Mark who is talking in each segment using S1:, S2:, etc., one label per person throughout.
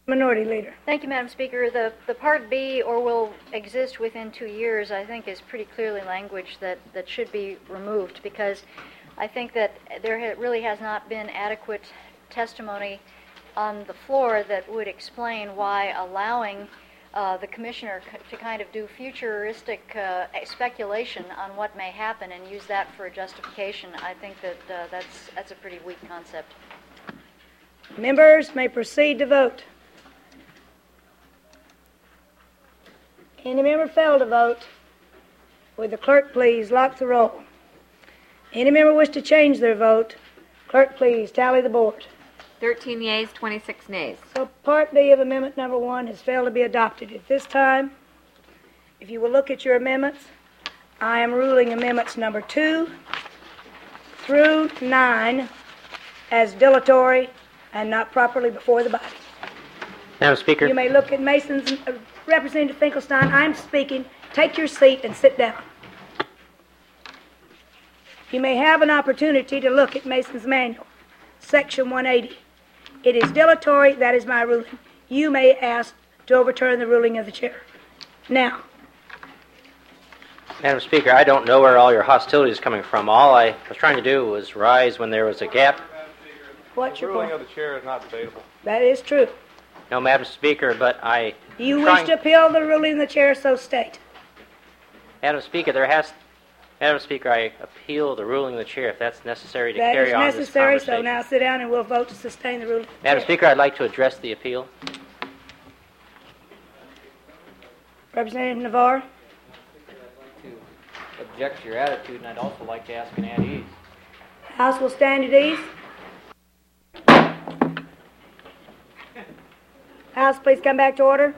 S1: Minority Leader.
S2: Thank you, Madam Speaker. The Part B, or will exist within 2 years, I think is pretty clearly language that should be removed, because I think that there really has not been adequate testimony on the floor that would explain why allowing the commissioner to kind of do futuristic speculation on what may happen and use that for a justification. I think that that's a pretty weak concept.
S1: Members may proceed to vote. Any member fail to vote? Would the clerk please lock the roll? Any member wish to change their vote? Clerk, please tally the board.
S3: 13 yeas, 26 nays.
S1: So Part B of Amendment Number 1 has failed to be adopted. At this time, if you will look at your amendments, I am ruling Amendments Number 2 through 9 as dilatory and not properly before the body.
S4: Madam Speaker.
S1: You may look at Mason's, Representative Finkelstein, I'm speaking. Take your seat and sit down. You may have an opportunity to look at Mason's manual, Section 180. It is dilatory, that is my ruling. You may ask to overturn the ruling of the chair. Now.
S4: Madam Speaker, I don't know where all your hostility is coming from. All I was trying to do was rise when there was a gap.
S1: What's your
S5: ruling
S1: point?
S5: of the chair is not debatable.
S1: That is true.
S4: No, Madam Speaker, but I...
S1: Do you wish to appeal the ruling of the chair, so state?
S4: Madam Speaker, Madam Speaker, I appeal the ruling of the chair if that's necessary to carry on this conversation.
S1: That is necessary, so now sit down and we'll vote to sustain the ruling.
S4: Madam Speaker, I'd like to address the appeal.
S1: Representative Navarre.
S6: To object to your attitude, and I'd also like to ask an at ease.
S1: House will stand at ease. House, please come back to order.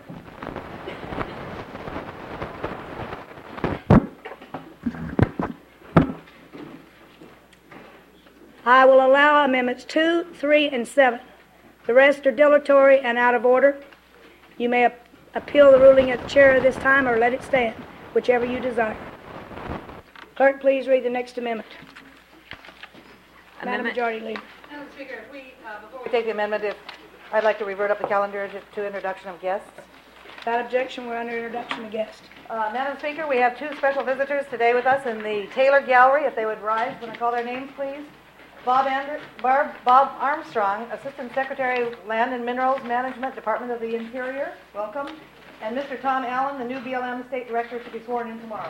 S1: I will allow Amendments 2, 3, and 7. The rest are dilatory and out of order. You may appeal the ruling of the chair at this time or let it stand, whichever you desire. Clerk, please read the next amendment. Madam Majority Leader.
S7: Madam Speaker, before we take the amendment, I'd like to revert up the calendar to introduction of guests.
S1: Without objection, we're under introduction of guests.
S7: Madam Speaker, we have 2 special visitors today with us in the Taylor Gallery. If they would rise when I call their names, please. Bob Armstrong, Assistant Secretary of Land and Minerals Management, Department of the Interior. Welcome. And Mr. Tom Allen, the new BLM State Director, to be sworn in tomorrow.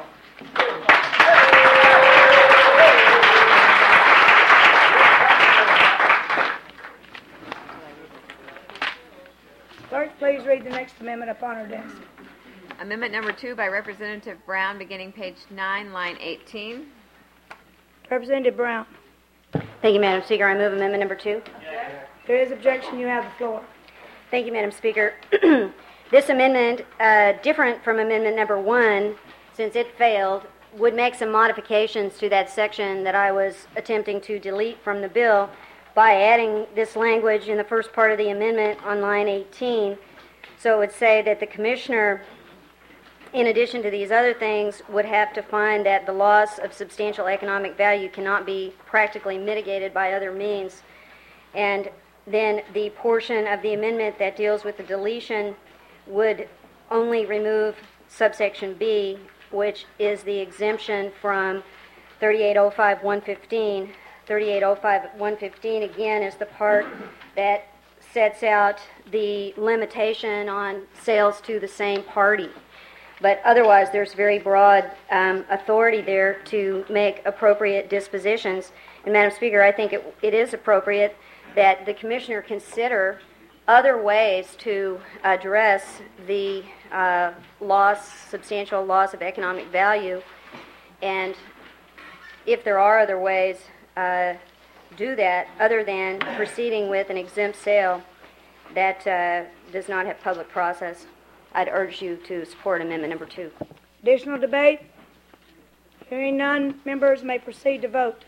S1: Clerk, please read the next amendment upon our desk.
S3: Amendment number 2 by Representative Brown, beginning page 9, line 18.
S1: Representative Brown.
S8: Thank you, Madam Speaker. I move amendment number 2.
S1: If there is objection, you have the floor.
S8: Thank you, Madam Speaker. This amendment, different from amendment number 1, since it failed, would make some modifications to that section that I was attempting to delete from the bill by adding this language in the first part of the amendment on line 18. So it would say that the commissioner, in addition to these other things, would have to find that the loss of substantial economic value cannot be practically mitigated by other means. And then the portion of the amendment that deals with the deletion would only remove subsection B, which is the exemption from 3805.115. 3805.115, again, is the part that sets out the limitation on sales to the same party. But otherwise, there's very broad authority there to make appropriate dispositions. And Madam Speaker, I think it is appropriate that the Commissioner consider other ways to address the substantial loss of economic value. And if there are other ways, do that other than proceeding with an exempt sale that does not have public process. I'd urge you to support amendment number 2.
S1: Additional debate? Hearing none, members may proceed to vote.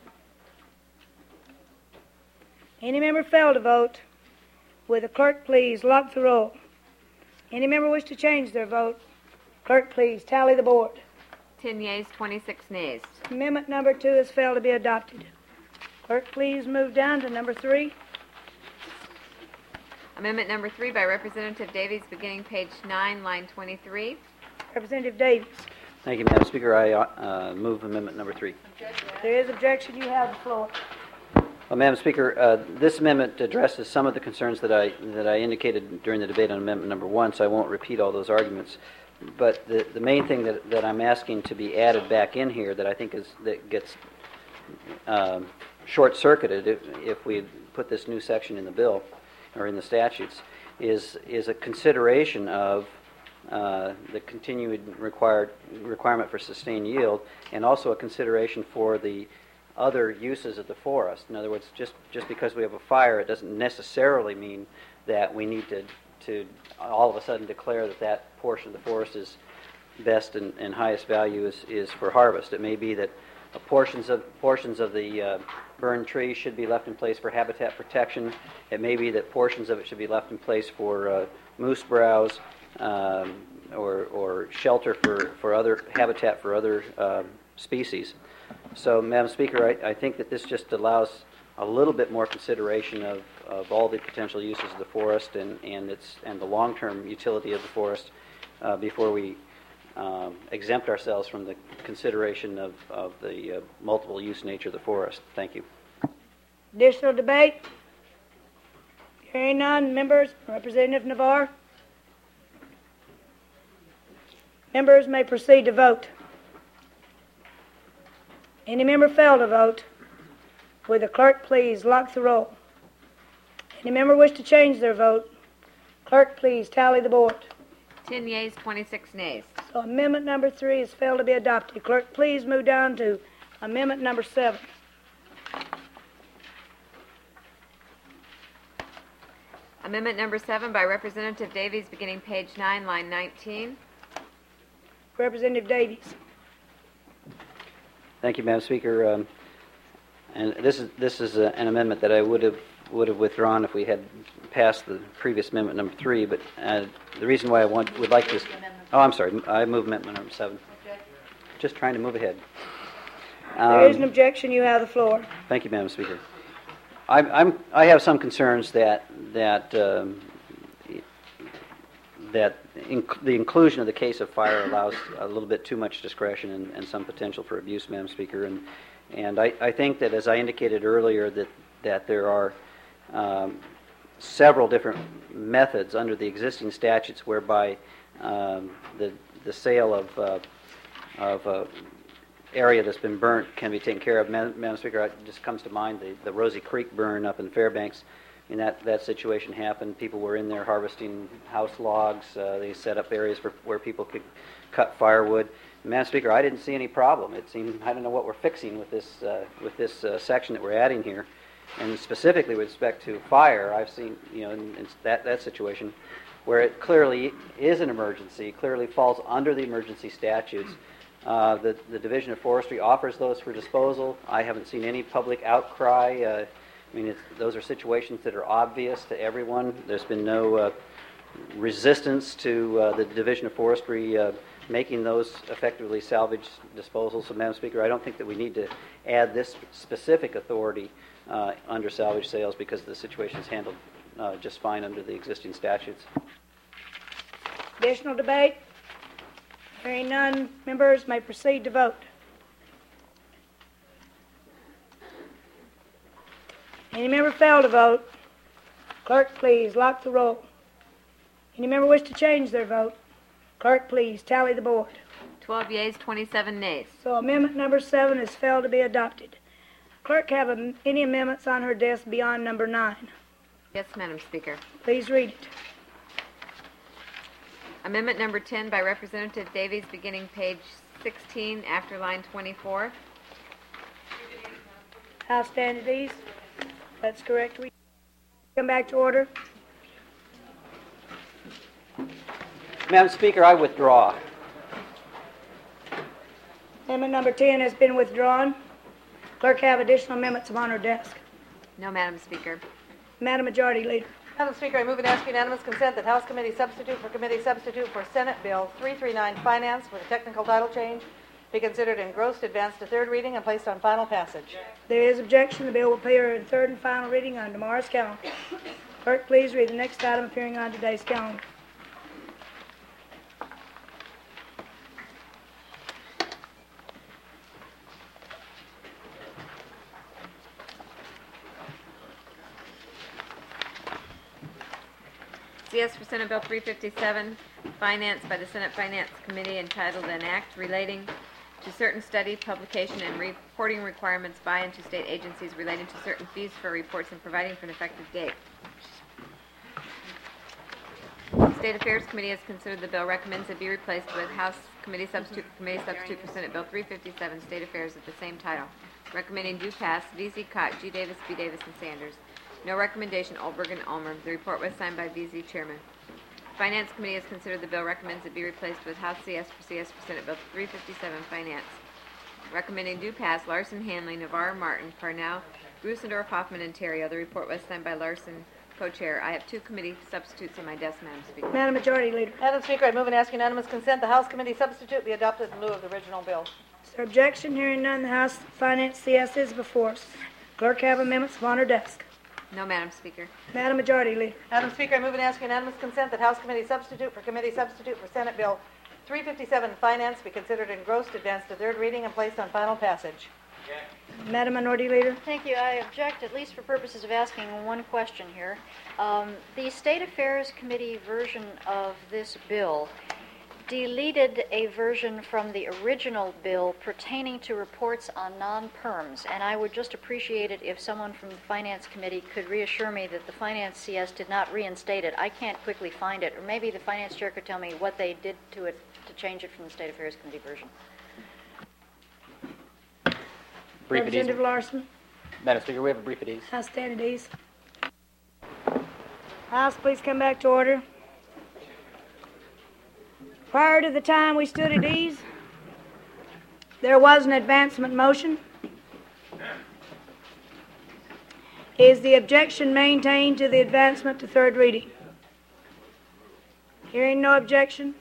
S1: Any member fail to vote, would the clerk please lock the roll? Any member wish to change their vote, clerk please tally the board.
S3: 10 yeas, 26 nays.
S1: Amendment number 2 has failed to be adopted. Clerk, please move down to number 3.
S3: Amendment number 3 by Representative Davies, beginning page 9, line 23.
S1: Representative Davies.
S5: Thank you, Madam Speaker. I move amendment number 3.
S1: There is objection. You have the floor.
S5: Well, Madam Speaker, this amendment addresses some of the concerns that I indicated during the debate on amendment number 1, so I won't repeat all those arguments. But the main thing that I'm asking to be added back in here that I think that gets short-circuited if we put this new section in the bill or in the statutes is a consideration of the continued requirement for sustained yield, and also a consideration for the other uses of the forest. In other words, just because we have a fire, it doesn't necessarily mean that we need to all of a sudden declare that portion of the forest is best and highest value is for harvest. It may be that portions of the burned trees should be left in place for habitat protection. It may be that portions of it should be left in place for moose browse or shelter for other habitat for other species. So, Madam Speaker, I think that this just allows a little bit more consideration of all the potential uses of the forest and the long-term utility of the forest before we exempt ourselves from the consideration of the multiple use nature of the forest. Thank you.
S1: Additional debate? Hearing none. Members, Representative Navarre. Members may proceed to vote. Any member fail to vote, will the clerk please lock the roll? Any member wish to change their vote, clerk please tally the board.
S3: 10 yeas, 26 nays.
S1: So amendment number 3 has failed to be adopted. Clerk, please move down to amendment number 7.
S3: Amendment number 7 by Representative Davies, beginning page 9, line 19.
S1: Representative Davies.
S5: Thank you, Madam Speaker. And this is an amendment that I would have withdrawn if we had passed the previous amendment number 3. But the reason why I would like this. Oh, I'm sorry. I move amendment number 7. Just trying to move ahead.
S1: There is an objection. You have the floor.
S5: Thank you, Madam Speaker. I have some concerns that the inclusion of the case of fire allows a little bit too much discretion and some potential for abuse, Madam Speaker. And I think that, as I indicated earlier, that there are several different methods under the existing statutes whereby the sale of area that's been burnt can be taken care of. Madam Speaker, it just comes to mind the Rosie Creek burn up in Fairbanks. I mean, that situation happened. People were in there harvesting house logs. They set up areas where people could cut firewood. Madam Speaker, I didn't see any problem. It seemed, I don't know what we're fixing with this section that we're adding here. And specifically with respect to fire, I've seen, in that situation, where it clearly is an emergency, clearly falls under the emergency statutes. The Division of Forestry offers those for disposal. I haven't seen any public outcry. Those are situations that are obvious to everyone. There's been no resistance to the Division of Forestry making those effectively salvage disposals. So, Madam Speaker, I don't think that we need to add this specific authority under salvage sales because the situation is handled just fine under the existing statutes.
S1: Additional debate? Hearing none, members may proceed to vote. Any member fail to vote, clerk please lock the roll. Any member wish to change their vote, clerk please tally the board.
S3: 12 yeas, 27 nays.
S1: So amendment number 7 has failed to be adopted. Clerk, have any amendments on her desk beyond number 9?
S3: Yes, Madam Speaker.
S1: Please read it.
S3: Amendment number 10 by Representative Davies, beginning page 16 after line 24.
S1: House stand at ease. That's correct. We come back to order.
S5: Madam Speaker, I withdraw.
S1: Amendment number 10 has been withdrawn. Clerk, have additional amendments upon her desk.
S3: No, Madam Speaker.
S1: Madam Majority Leader.
S7: Madam Speaker, I move and ask unanimous consent that House Committee Substitute for Senate Bill 339 Finance with a technical title change be considered engrossed, advanced to third reading, and placed on final passage.
S1: There is objection. The bill will appear in third and final reading on tomorrow's calendar. Clerk, please read the next item appearing on today's calendar.
S3: CS for Senate Bill 357, financed by the Senate Finance Committee, entitled An Act Relating to Certain Study, Publication, and Reporting Requirements by and to state agencies relating to certain fees for reports and providing for an effective date. State Affairs Committee has considered the bill, recommends it be replaced with House Committee Substitute for Senate Bill 357, State Affairs at the same title. Recommending do pass, VZ Cott, G. Davis, B. Davis, and Sanders. No recommendation, Olberg and Ulmer. The report was signed by VZ Chairman. Finance Committee has considered the bill, recommends it be replaced with House CS for Senate Bill 357, Finance. Recommending do pass, Larson, Hanley, Navarro, Martin, Parnell, Grusendorf, Hoffman, and Terrio. The report was signed by Larson, co-chair. I have 2 committee substitutes on my desk, Madam Speaker.
S1: Madam Majority Leader.
S7: Madam Speaker, I move and ask unanimous consent the House Committee substitute be adopted in lieu of the original bill.
S1: Is there objection? Hearing none, the House Finance CS is before us. Clerk have amendments upon her desk.
S3: No, Madam Speaker.
S1: Madam Majority Leader.
S7: Madam Speaker, I move and ask unanimous consent that House Committee substitute for Senate Bill 357 Finance be considered engrossed, advanced to third reading, and placed on final passage.
S1: Madam Minority Leader.
S2: Thank you. I object, at least for purposes of asking one question here. The State Affairs Committee version of this bill deleted a version from the original bill pertaining to reports on non-PERMs, and I would just appreciate it if someone from the Finance Committee could reassure me that the Finance CS did not reinstate it. I can't quickly find it, or maybe the Finance Chair could tell me what they did to it to change it from the State Affairs Committee version.
S6: Brief at ease.
S1: Representative Larson.
S6: Madam Speaker, we have a brief at ease.
S1: House stand at ease. House, please come back to order. Prior to the time we stood at ease, there was an advancement motion. Is the objection maintained to the advancement to third reading? Hearing no objection.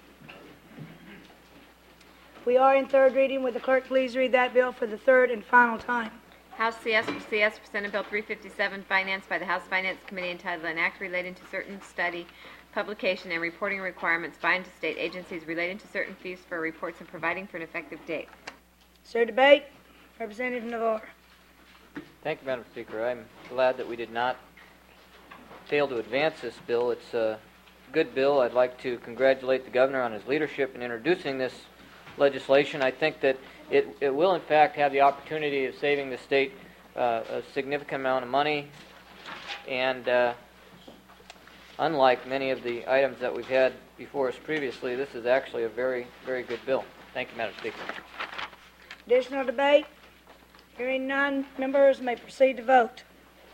S1: We are in third reading. Would the clerk please read that bill for the third and final time?
S3: House CS for Senate Bill 357, financed by the House Finance Committee, entitled An Act Relating to Certain Study, Publication, and Reporting Requirements by and to state agencies relating to certain fees for reports and providing for an effective date.
S1: Is there debate? Representative Navarro.
S6: Thank you, Madam Speaker. I'm glad that we did not fail to advance this bill. It's a good bill. I'd like to congratulate the governor on his leadership in introducing this legislation. I think that it will, in fact, have the opportunity of saving the state a significant amount of money, and unlike many of the items that we've had before us previously, this is actually a very, very good bill. Thank you, Madam Speaker.
S1: Additional debate? Hearing none, members may proceed to vote.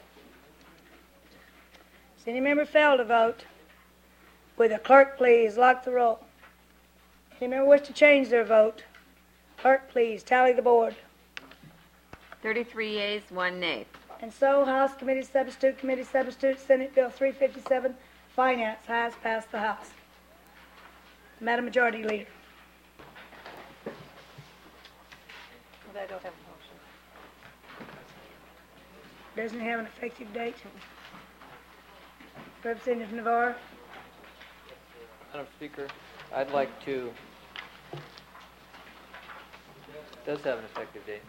S1: Does any member fail to vote? Will the clerk please lock the roll? Any member wish to change their vote? Clerk, please tally the board.
S3: 33 yeas, 1 nay.
S1: And so, House Committee Substitute, Senate Bill 357, Finance has passed the House. Madam Majority Leader.
S7: I don't have a motion.
S1: Doesn't have an effective date. Representative Navarro.
S6: Madam Speaker, I'd like to... It does have an effective date.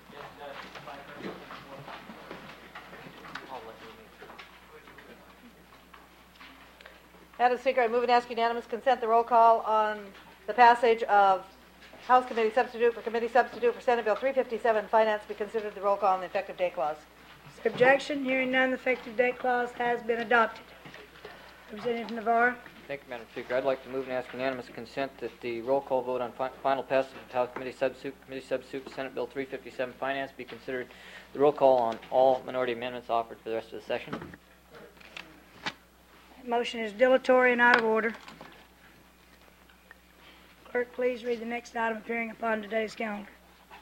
S7: Madam Speaker, I move and ask unanimous consent the roll call on the passage of House Committee Substitute for Senate Bill 357 Finance be considered the roll call on the effective date clause.
S1: Is there objection? Hearing none, the effective date clause has been adopted. Representative Navarro.
S6: Thank you, Madam Speaker. I'd like to move and ask unanimous consent that the roll call vote on final passage of House Committee Substitute for Senate Bill 357 Finance be considered the roll call on all minority amendments offered for the rest of the session.
S1: That motion is dilatory and out of order. Clerk, please read the next item appearing upon today's calendar.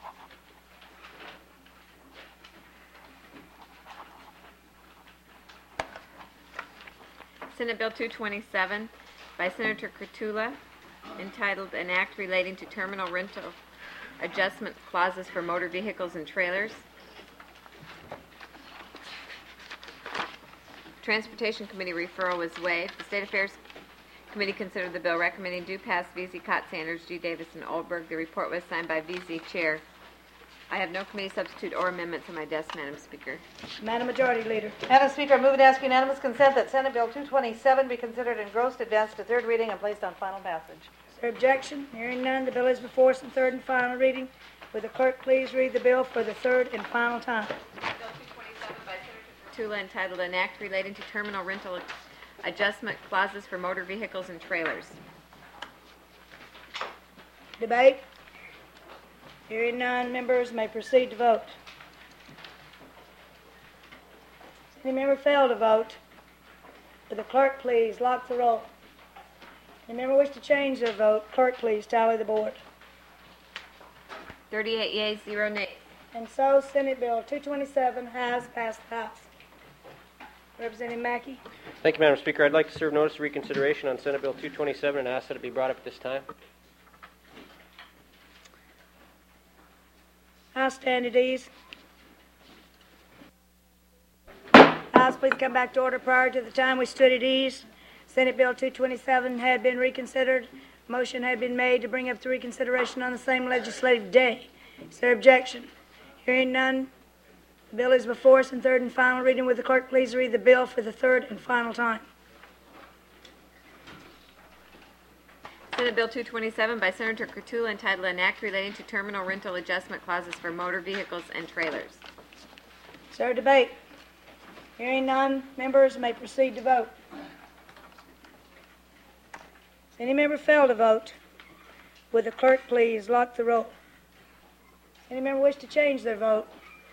S3: Senate Bill 227 by Senator Kurtula, entitled An Act Relating to Terminal Rental Adjustment Clauses for Motor Vehicles and Trailers. Transportation Committee referral was waived. The State Affairs Committee considered the bill, recommending do pass. VZ Cott, Sanders, G. Davis, and Oldberg. The report was signed by VZ Chair. I have no committee substitute or amendments on my desk, Madam Speaker.
S1: Madam Majority Leader.
S7: Madam Speaker, I move and ask unanimous consent that Senate Bill 227 be considered engrossed, advanced to third reading, and placed on final passage.
S1: Is there objection? Hearing none, the bill is before us in third and final reading. Will the clerk please read the bill for the third and final time?
S3: Bill 227 by Senator Tula, entitled An Act Relating to Terminal Rental Adjustment Clauses for Motor Vehicles and Trailers.
S1: Debate? Hearing none, members may proceed to vote. Any member fail to vote? Will the clerk please lock the roll? Any member wish to change their vote? Clerk please tally the board.
S3: 38 yeas, 0 nays.
S1: And so Senate Bill 227 has passed the House. Representative Mackey.
S9: Thank you, Madam Speaker. I'd like to serve notice of reconsideration on Senate Bill 227 and ask that it be brought up at this time.
S1: House stand at ease. House, please come back to order. Prior to the time we stood at ease, Senate Bill 227 had been reconsidered. Motion had been made to bring up the reconsideration on the same legislative day. Is there objection? Hearing none, the bill is before us in third and final reading. Would the clerk please read the bill for the third and final time?
S3: Senate Bill 227 by Senator Kurtula, entitled An Act Relating to Terminal Rental Adjustment Clauses for Motor Vehicles and Trailers.
S1: Is there a debate? Hearing none, members may proceed to vote. If any member fail to vote, would the clerk please lock the roll? Any member wish to change their vote?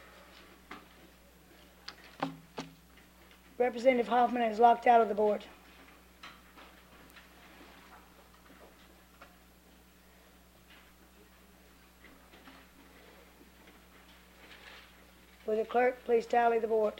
S1: Representative Hoffman is locked out of the board. Will the clerk please tally the board?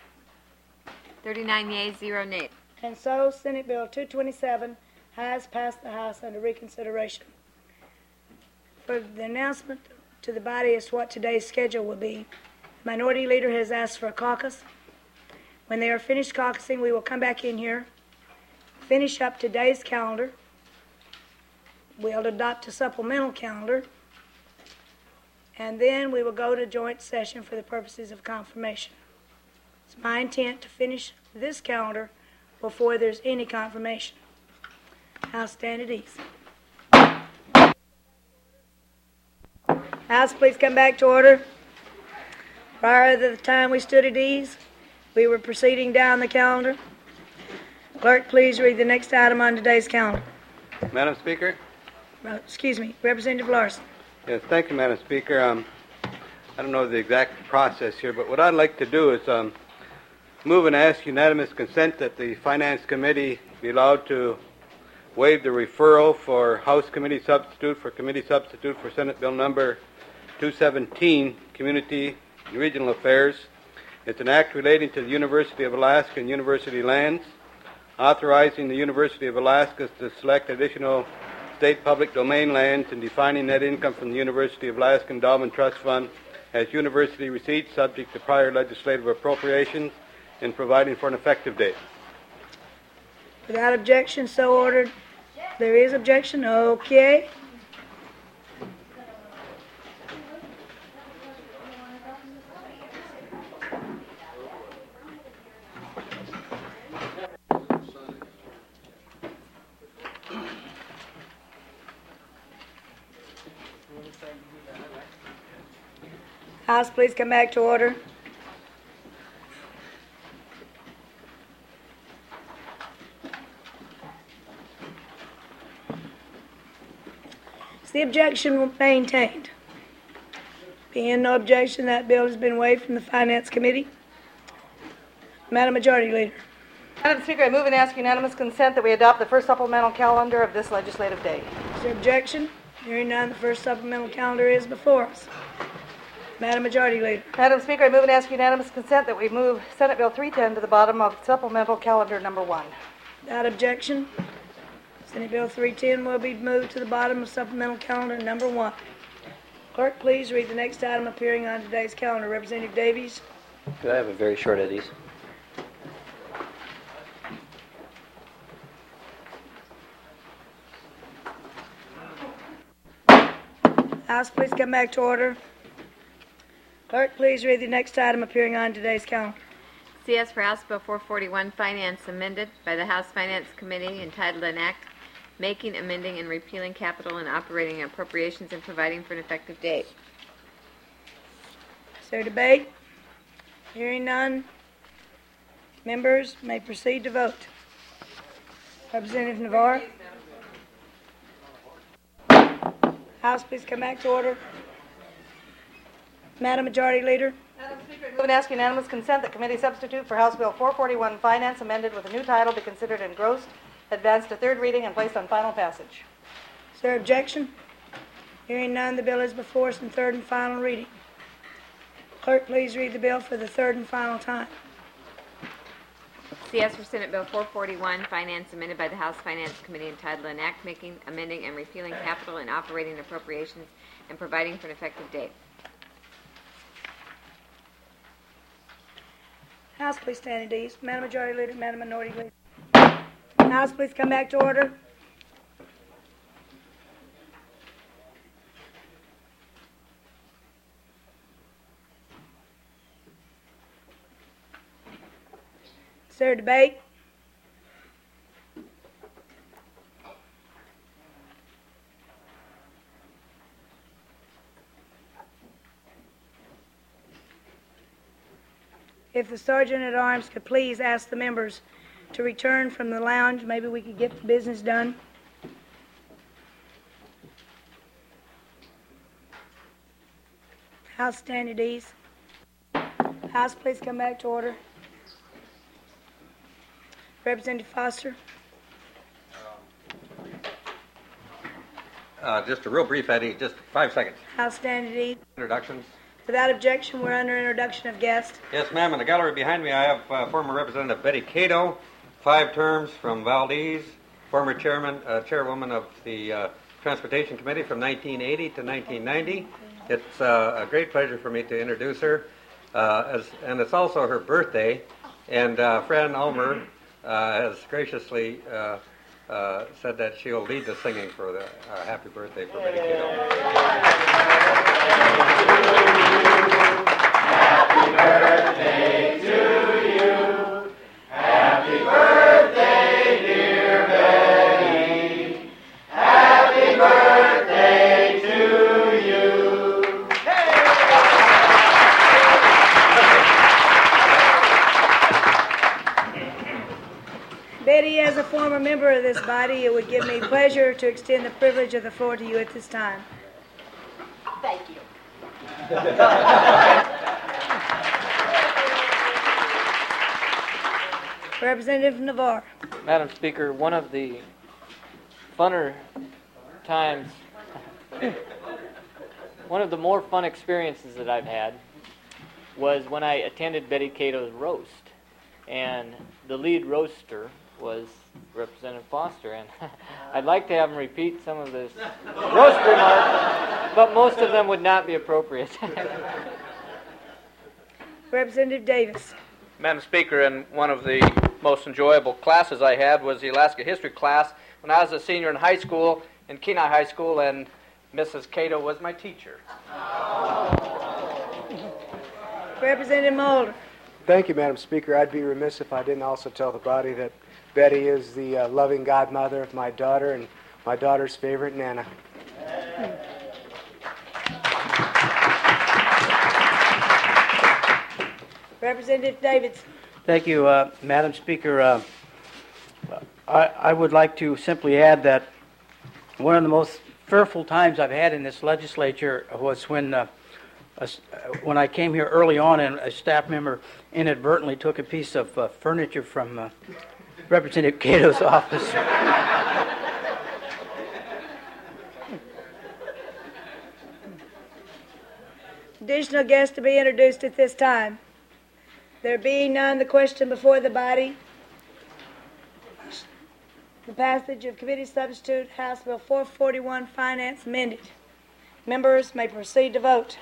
S3: 39 yeas, 0 nays.
S1: And so Senate Bill 227 has passed the House under reconsideration. For the announcement to the body as to what today's schedule will be, the Minority Leader has asked for a caucus. When they are finished caucusing, we will come back in here, finish up today's calendar. We'll adopt a supplemental calendar, and then we will go to joint session for the purposes of confirmation. It's my intent to finish this calendar before there's any confirmation. House stand at ease. House, please come back to order. Prior to the time we stood at ease, we were proceeding down the calendar. Clerk, please read the next item on today's calendar.
S10: Madam Speaker?
S1: Excuse me, Representative Larson.
S10: Yes, thank you, Madam Speaker. I don't know the exact process here, but what I'd like to do is move and ask unanimous consent that the Finance Committee be allowed to waive the referral for House Committee Substitute for Senate Bill number 217, Community and Regional Affairs. It's an act relating to the University of Alaska and university lands, authorizing the University of Alaska to select additional state public domain lands and defining net income from the University of Alaska Endowment Trust Fund as university receipts subject to prior legislative appropriations and providing for an effective date.
S1: Without objection, so ordered. There is objection? Okay. House, please come back to order. Is the objection maintained? Being no objection, that bill has been waived from the Finance Committee. Madam Majority Leader.
S7: Madam Speaker, I move and ask unanimous consent that we adopt the first supplemental calendar of this legislative day.
S1: Is there objection? Hearing none, the first supplemental calendar is before us. Madam Majority Leader.
S7: Madam Speaker, I move and ask unanimous consent that we move Senate Bill 310 to the bottom of supplemental calendar number 1.
S1: Without objection, Senate Bill 310 will be moved to the bottom of supplemental calendar number 1. Clerk, please read the next item appearing on today's calendar. Representative Davies.
S5: Could I have a very short eddies?
S1: House, please come back to order. Clerk, please read the next item appearing on today's calendar.
S3: CS for House Bill 441, Finance amended by the House Finance Committee entitled an act making, amending, and repealing capital and operating appropriations and providing for an effective date.
S1: Is there debate? Hearing none. Members may proceed to vote. Representative Navarre. House, please come back to order. Madam Majority Leader.
S7: Madam Speaker, I move and ask unanimous consent that committee substitute for House Bill 441 Finance amended with a new title be considered engrossed, advanced to third reading, and placed on final passage.
S1: Is there objection? Hearing none, the bill is before us in third and final reading. Clerk, please read the bill for the third and final time.
S3: CS for Senate Bill 441, Finance amended by the House Finance Committee entitled an act making, amending, and repealing capital and operating appropriations and providing for an effective date.
S1: House, please stand at ease. Madam Majority Leader, Madam Minority Leader. House, please come back to order. Is there debate? If the Sergeant at Arms could please ask the members to return from the lounge, maybe we could get the business done. House, stand at ease. House, please come back to order. Representative Foster.
S11: Just a real brief, Eddie, just 5 seconds.
S1: House, stand at ease.
S11: Introductions.
S1: Without objection, we're under introduction of guests.
S11: Yes, ma'am. In the gallery behind me, I have former Representative Betty Cato, 5 terms from Valdez, former chairwoman of the Transportation Committee from 1980 to 1990. It's a great pleasure for me to introduce her, and it's also her birthday. And Fran Ulmer has graciously said that she'll lead the singing for the happy birthday for Betty Cato.
S12: Happy birthday to you. Happy birthday, dear Betty. Happy birthday to you.
S1: Betty, as a former member of this body, it would give me pleasure to extend the privilege of the floor to you at this time.
S12: Thank you.
S1: Representative Navarre.
S6: Madam Speaker, one of the funner times, one of the more fun experiences that I've had was when I attended Betty Cato's roast. And the lead roaster was Representative Foster. And I'd like to have him repeat some of this roast remarks, but most of them would not be appropriate.
S1: Representative Davis.
S13: Madam Speaker, and one of the most enjoyable classes I had was the Alaska History class when I was a senior in high school, in Kenai High School, and Mrs. Cato was my teacher.
S1: Representative Mulder.
S14: Thank you, Madam Speaker. I'd be remiss if I didn't also tell the body that Betty is the loving godmother of my daughter and my daughter's favorite, Nana.
S1: Representative Davidson.
S15: Thank you, Madam Speaker. I would like to simply add that one of the most fearful times I've had in this legislature was when I came here early on and a staff member inadvertently took a piece of furniture from Representative Cato's office.
S1: Additional guests to be introduced at this time. There being none, the question before the body, the passage of Committee Substitute House Bill 441 Finance amended. Members may proceed to vote.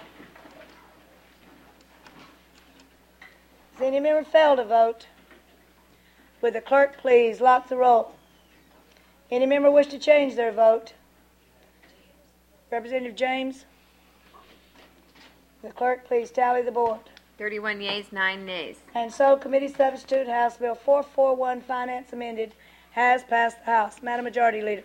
S1: Does any member fail to vote? Would the clerk please lock the roll? Any member wish to change their vote? Representative James? Will the clerk please tally the board?
S3: 31 yeas, 9 nays.
S1: And so, committee substitute House Bill 441, Finance amended, has passed the House. Madam Majority Leader.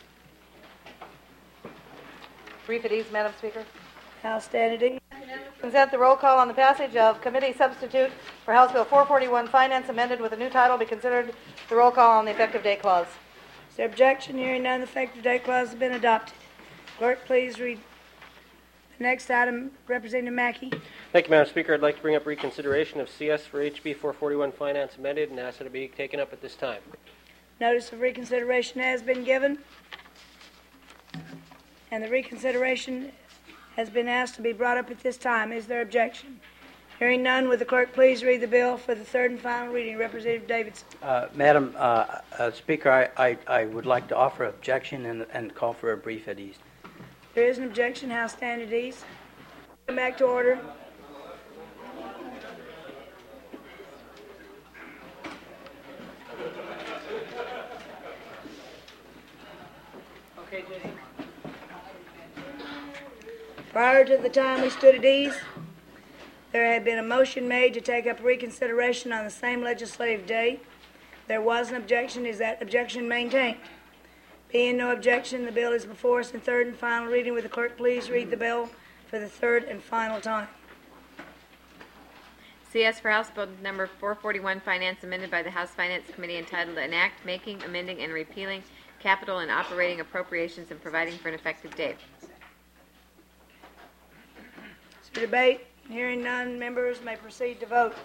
S7: Brief at ease, Madam Speaker.
S1: House stand at ease.
S7: Consent the roll call on the passage of committee substitute for House Bill 441, Finance amended with a new title be considered. The roll call on the effective date clause.
S1: Is there objection? Hearing none, the effective date clause has been adopted. Clerk, please read the next item. Representative Mackey.
S9: Thank you, Madam Speaker. I'd like to bring up reconsideration of CS for HB 441 Finance amended and ask that it be taken up at this time.
S1: Notice of reconsideration has been given, and the reconsideration has been asked to be brought up at this time. Is there objection? Hearing none, would the clerk please read the bill for the third and final reading? Representative Davidson.
S15: Madam Speaker, I would like to offer objection and call for a brief at ease.
S1: There is an objection. House stand at ease. Come back to order. Prior to the time we stood at ease, there had been a motion made to take up reconsideration on the same legislative day. There was an objection. Is that objection maintained? Being no objection, the bill is before us in third and final reading. Would the clerk please read the bill for the third and final time?
S3: CS for House Bill number 441, Finance amended by the House Finance Committee entitled An Act Making, Amending, and Repealing Capital and Operating Appropriations and Providing for an Effective Date.
S1: Is there debate? Hearing none, members may proceed to vote.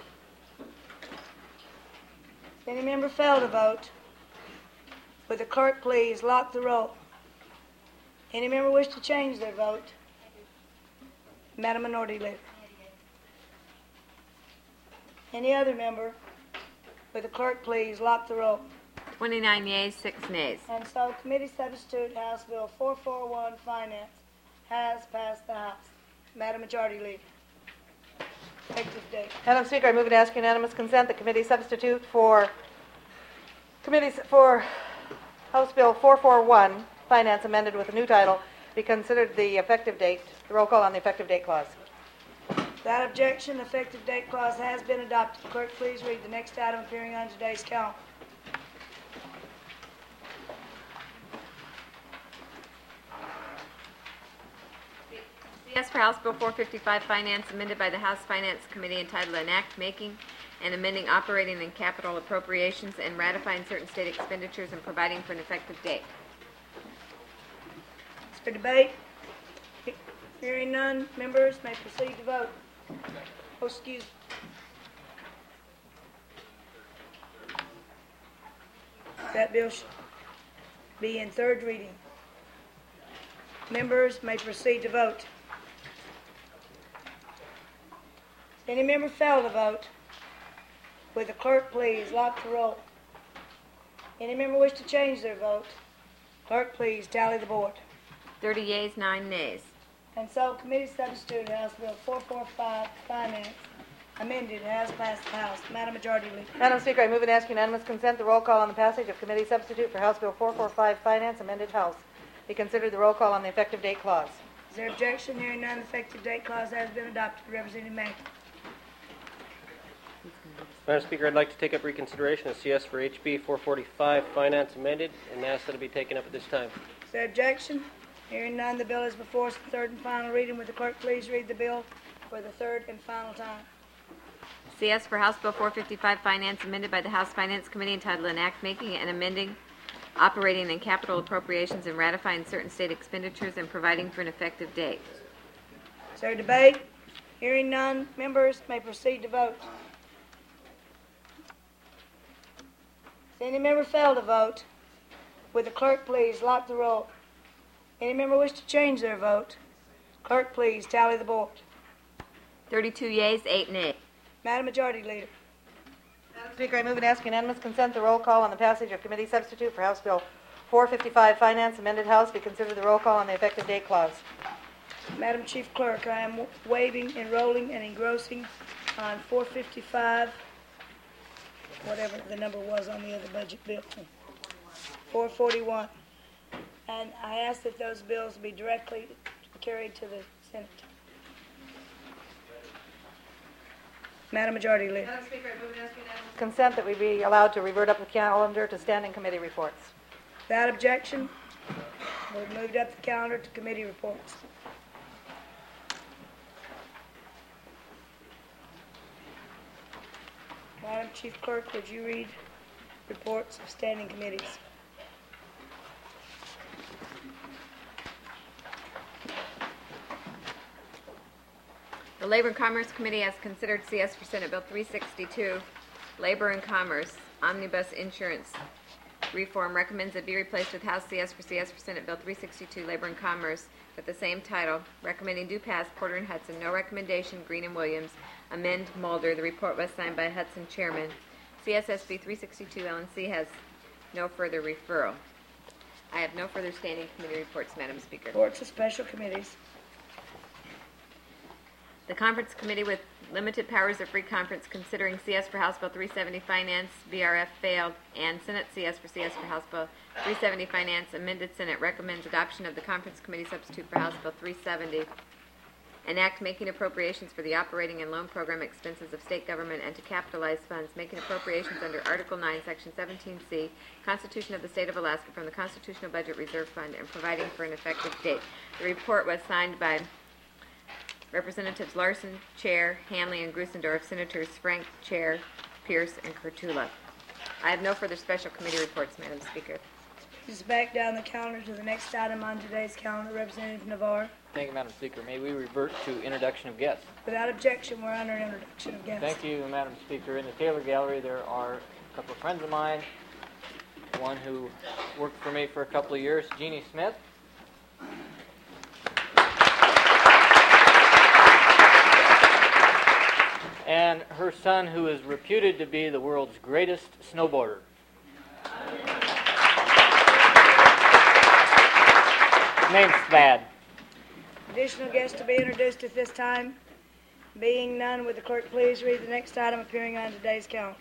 S1: If any member fail to vote, would the clerk please lock the roll? Any member wish to change their vote? Madam Minority Leader. Any other member? Would the clerk please lock the roll?
S3: 29 yeas, 6 nays.
S1: And so committee substitute House Bill 441 Finance has passed the House. Madam Majority Leader. Effective date.
S7: Madam Speaker, I move and ask unanimous consent that committee substitute for House Bill 441, Finance amended with a new title, be considered the effective date. The roll call on the effective date clause.
S1: Without objection, the effective date clause has been adopted. Clerk, please read the next item appearing on today's calendar.
S3: CS for House Bill 455, Finance amended by the House Finance Committee entitled An Act Making and Amending Operating and Capital Appropriations and Ratifying Certain State Expenditures and Providing for an Effective Date.
S1: Is there debate? Hearing none, members may proceed to vote. Oh, excuse me. That bill should be in third reading. Members may proceed to vote. If any member fail to vote, would the clerk please lock the roll? Any member wish to change their vote? Clerk, please tally the board.
S3: 30 yeas, 9 nays.
S1: And so, committee substitute House Bill 445, Finance, amended, has passed the House. Madam Majority Leader.
S7: Madam Speaker, I move and ask unanimous consent the roll call on the passage of committee substitute for House Bill 445, Finance, amended House, be considered the roll call on the effective date clause.
S1: Is there objection? Hearing none, the effective date clause has been adopted. Representative Mackey.
S9: Madam Speaker, I'd like to take up reconsideration of CS for HB 445, Finance amended, and ask that it be taken up at this time.
S1: Is there objection? Hearing none, the bill is before us for third and final reading. Would the clerk please read the bill for the third and final time?
S3: CS for House Bill 455, Finance amended by the House Finance Committee entitled An Act Making and Amending Operating and Capital Appropriations and Ratifying Certain State Expenditures and Providing for an Effective Date.
S1: Is there debate? Hearing none, members may proceed to vote. If any member fail to vote, would the clerk please lock the roll? Any member wish to change their vote? Clerk, please tally the board.
S3: 32 yeas, 8 nays.
S1: Madam Majority Leader.
S7: Madam Speaker, I move and ask unanimous consent the roll call on the passage of committee substitute for House Bill 455, Finance, amended House, be considered the roll call on the effective date clause.
S1: Madam Chief Clerk, I am waiving, enrolling, and engrossing on 455, whatever the number was on the other budget bill, 441. And I ask that those bills be directly carried to the Senate. Madam Majority Leader.
S7: Madam Speaker, I move and ask unanimous consent that we be allowed to revert up the calendar to standing committee reports.
S1: Without objection, we've moved up the calendar to committee reports. Madam Chief Clerk, would you read reports of standing committees?
S3: The Labor and Commerce Committee has considered CS for Senate Bill 362, Labor and Commerce, Omnibus Insurance Reform, recommends it be replaced with House CS for Senate Bill 362, Labor and Commerce, with the same title, recommending do pass Porter and Hudson, no recommendation, Green and Williams, amend Mulder. The report was signed by Hudson Chairman. CSSB 362 LNC has no further referral. I have no further standing committee reports, Madam Speaker.
S1: Reports of special committees.
S3: The Conference Committee with limited powers of free conference considering CS for House Bill 370 Finance, VRF failed, and Senate CS for House Bill 370 Finance, amended Senate recommends adoption of the Conference Committee substitute for House Bill 370. An act making appropriations for the operating and loan program expenses of state government and to capitalize funds, making appropriations under Article 9, Section 17C, Constitution of the State of Alaska from the Constitutional Budget Reserve Fund, and providing for an effective date. The report was signed by Representatives Larson, Chair, Hanley, and Grusendorf, Senators Frank, Chair, Pierce, and Kurtula. I have no further special committee reports, Madam Speaker.
S1: Please back down the calendar to the next item on today's calendar. Representative Navarre.
S6: Thank you, Madam Speaker. May we revert to introduction of guests?
S1: Without objection, we're under introduction of guests.
S6: Thank you, Madam Speaker. In the Taylor Gallery, there are a couple of friends of mine. One who worked for me for a couple of years, Jeannie Smith. And her son, who is reputed to be the world's greatest snowboarder. His name's Thad.
S1: Additional guests to be introduced at this time. Being none, would the clerk please read the next item appearing on today's calendar?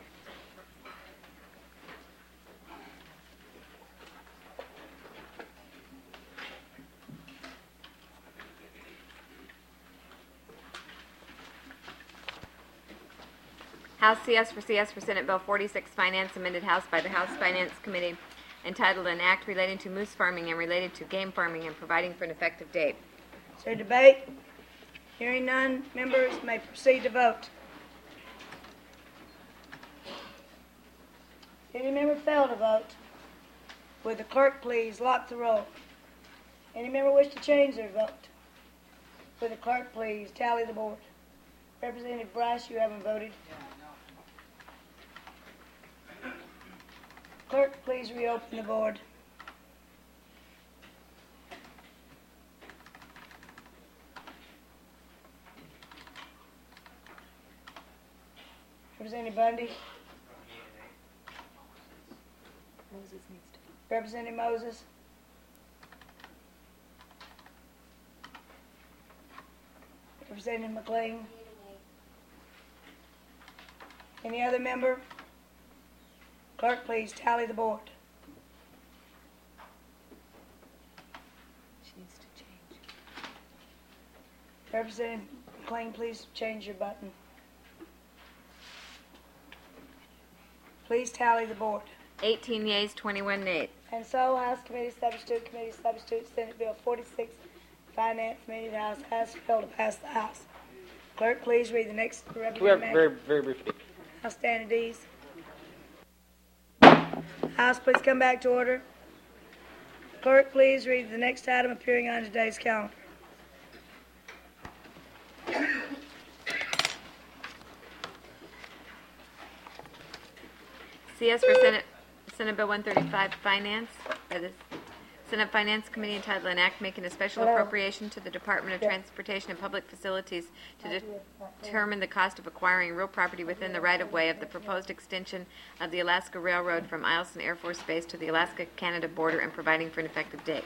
S3: House CS for Senate Bill 46 Finance, amended House by the House Finance Committee, entitled An Act Relating to Moose Farming and Related to Game Farming and Providing for an Effective Date.
S1: Is there debate? Hearing none, members may proceed to vote. Any member fail to vote, would the clerk please lock the roll? Any member wish to change their vote, would the clerk please tally the board? Representative Bryce, you haven't voted. Clerk, please reopen the board. Representative Bundy.
S3: Moses needs to vote.
S1: Representative Moses. Representative McLean. Any other member? Clerk, please tally the board.
S3: She needs to change.
S1: Representative McLean, please change your button. Please tally the board.
S3: 18 yeas, 21 nays.
S1: And so, House Committee Substitute, Senate Bill 46, Finance, amended House has failed to pass the House. Clerk, please read the next representative.
S6: Very briefly.
S1: House stand at ease. House, please come back to order. Clerk, please read the next item appearing on today's calendar.
S3: CS for Senate Bill 135 Finance, by the Senate Finance Committee, entitled An Act Making a Special Appropriation to the Department of Transportation and Public Facilities to determine the cost of acquiring real property within the right-of-way of the proposed extension of the Alaska Railroad from Eielson Air Force Base to the Alaska-Canada border and providing for an effective date.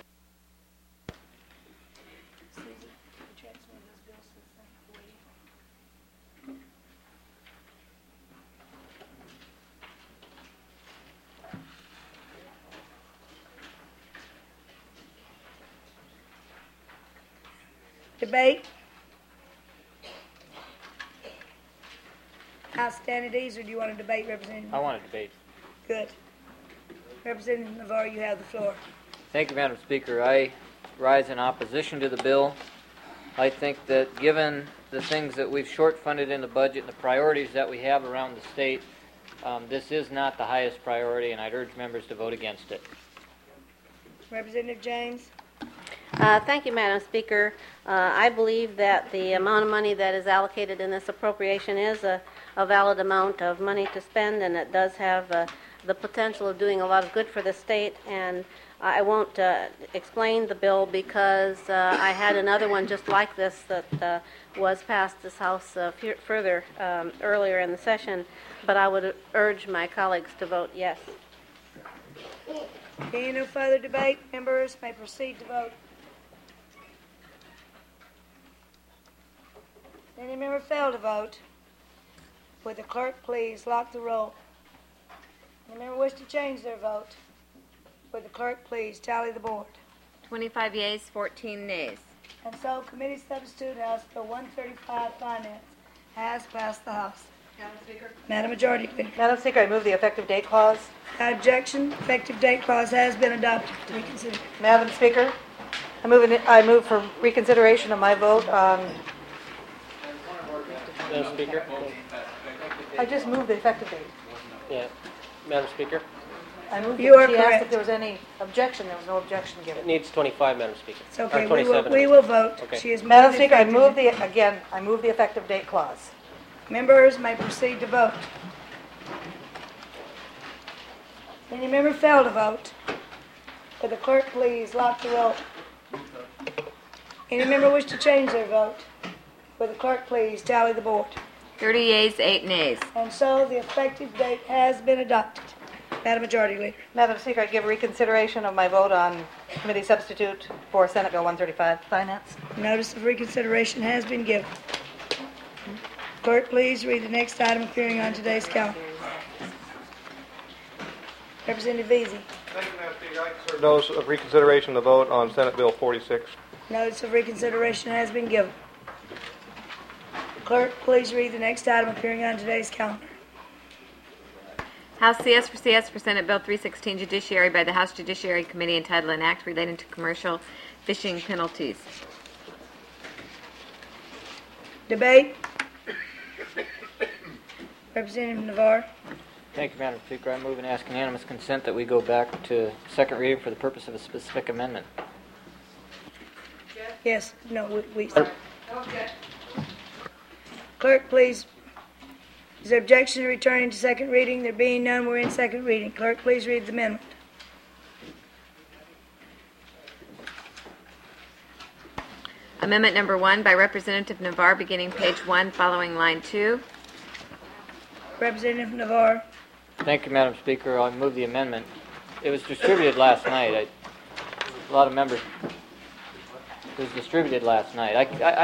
S1: Debate. House standees, or do you want to debate, Representative?
S6: I want to debate.
S1: Good. Representative Navarre, you have the floor.
S6: Thank you, Madam Speaker. I rise in opposition to the bill. I think that given the things that we've short-funded in the budget and the priorities that we have around the state, this is not the highest priority, and I'd urge members to vote against it.
S1: Representative James?
S16: Thank you, Madam Speaker. I believe that the amount of money that is allocated in this appropriation is a valid amount of money to spend, and it does have the potential of doing a lot of good for the state. And I won't explain the bill because I had another one just like this that was passed this House further earlier in the session, but I would urge my colleagues to vote yes.
S1: Okay, no further debate. Members may proceed to vote. Any member fail to vote? Would the clerk please lock the roll? Any member wish to change their vote? Would the clerk please tally the board?
S3: 25 yeas, 14 nays.
S1: And so, committee substitute House Bill 135 Finance has passed the House.
S7: Madam Speaker.
S1: Madam Majority Leader.
S7: Madam Speaker, I move the effective date clause.
S1: Without objection, effective date clause has been adopted. Reconsider.
S7: Madam Speaker, I move for reconsideration of my vote on.
S9: Madam Speaker?
S7: I just moved the effective date.
S9: Yeah. Madam Speaker?
S7: I moved
S1: You are
S7: she asked
S1: correct.
S7: if there was any objection. There was no objection
S9: It
S7: given.
S9: needs 25, Madam Speaker.
S1: It's okay.
S9: Or 27.
S1: We will vote.
S9: Okay.
S1: She has
S7: Madam
S1: moved
S7: Speaker, I
S1: effective
S7: move the effective date clause.
S1: Members may proceed to vote. Any member fail to vote? Would the clerk please lock the roll? Any member wish to change their vote? Would the clerk please tally the board?
S3: 30 yeas, 8 nays.
S1: And so the effective date has been adopted. Madam Majority Leader.
S7: Madam Speaker, I give reconsideration of my vote on committee substitute for Senate Bill 135 Finance.
S1: Notice of reconsideration has been given. Clerk, please read the next item appearing on today's calendar. Representative Veazey.
S17: Thank you, Madam Speaker. I serve notice of reconsideration of the vote on Senate Bill 46.
S1: Notice of reconsideration has been given. Clerk, please read the next item appearing on today's calendar.
S3: House CS for Senate Bill 316 Judiciary by the House Judiciary Committee entitled An Act Relating to Commercial Fishing Penalties.
S1: Debate. Representative Navarre.
S6: Thank you, Madam Speaker. I move and ask unanimous consent that we go back to second reading for the purpose of a specific amendment.
S1: Yes. No, we. Clerk, please. Is there objection to returning to second reading? There being none, we're in second reading. Clerk, please read the amendment.
S3: Amendment number 1 by Representative Navarre, beginning page 1, following line 2.
S1: Representative Navarre.
S6: Thank you, Madam Speaker. I move the amendment. It was distributed last night. A lot of members. It was distributed last night.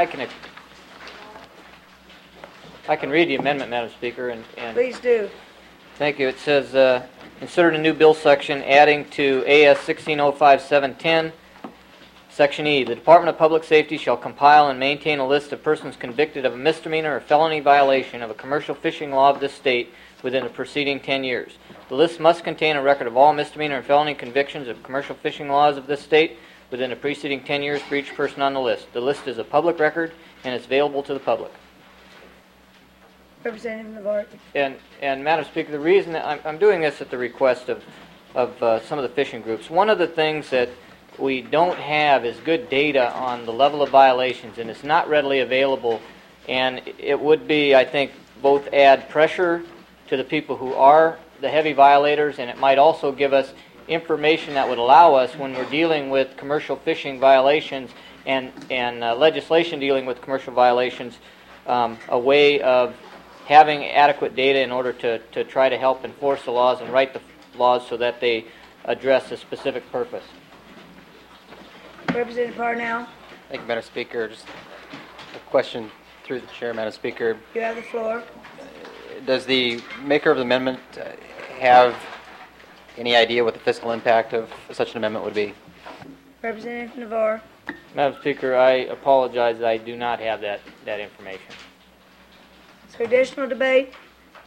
S6: I can read the amendment, Madam Speaker, and
S1: Please do.
S6: thank you. It says, insert a new bill section adding to AS 1605710, Section E. The Department of Public Safety shall compile and maintain a list of persons convicted of a misdemeanor or felony violation of a commercial fishing law of this state within the preceding 10 years. The list must contain a record of all misdemeanor and felony convictions of commercial fishing laws of this state within the preceding 10 years for each person on the list. The list is a public record and it's available to the public.
S1: Representative Navarre.
S6: And Madam Speaker, the reason that I'm doing this at the request of some of the fishing groups, one of the things that we don't have is good data on the level of violations, and it's not readily available. And it would be, I think, both add pressure to the people who are the heavy violators, and it might also give us information that would allow us, when we're dealing with commercial fishing violations and legislation dealing with commercial violations, a way of having adequate data in order to try to help enforce the laws and write the laws so that they address a specific purpose.
S1: Representative Parnell.
S18: Thank you, Madam Speaker. Just a question through the chair, Madam Speaker.
S1: You have the floor.
S18: Does the maker of the amendment have any idea what the fiscal impact of such an amendment would be?
S1: Representative Navarre.
S6: Madam Speaker, I apologize that I do not have that information.
S1: Is there additional debate?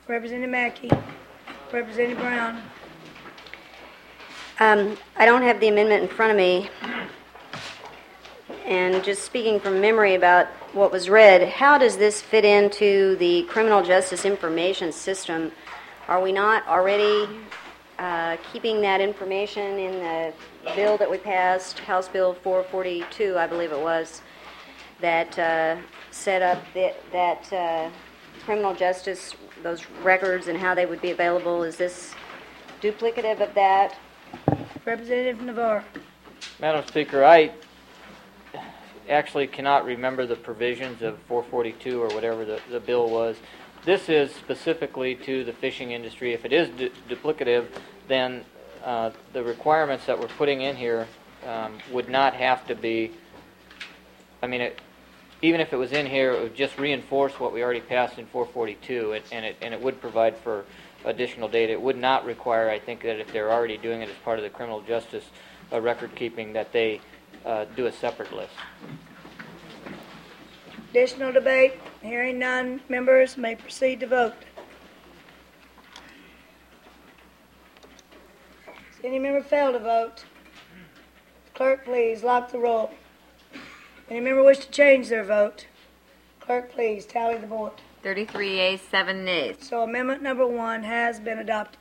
S1: Representative Mackey. Representative Brown.
S8: I don't have the amendment in front of me. And just speaking from memory about what was read, how does this fit into the criminal justice information system? Are we not already keeping that information in the bill that we passed, House Bill 442, I believe it was, that set up that criminal justice, those records and how they would be available? Is this duplicative of that?
S1: Representative Navarre.
S6: Madam Speaker, I actually cannot remember the provisions of 442 or whatever the bill was. This is specifically to the fishing industry. If it is duplicative, then the requirements that we're putting in here would not have to be, I mean, even if it was in here, it would just reinforce what we already passed in 442, and it would provide for additional data. It would not require, I think, that if they're already doing it as part of the criminal justice record keeping, that they do a separate list.
S1: Additional debate? Hearing none, members may proceed to vote. Does any member fail to vote? Clerk, please lock the roll. Any member wish to change their vote? Clerk, please tally the board.
S3: 33 yeas, 7 nays.
S1: So amendment number 1 has been adopted.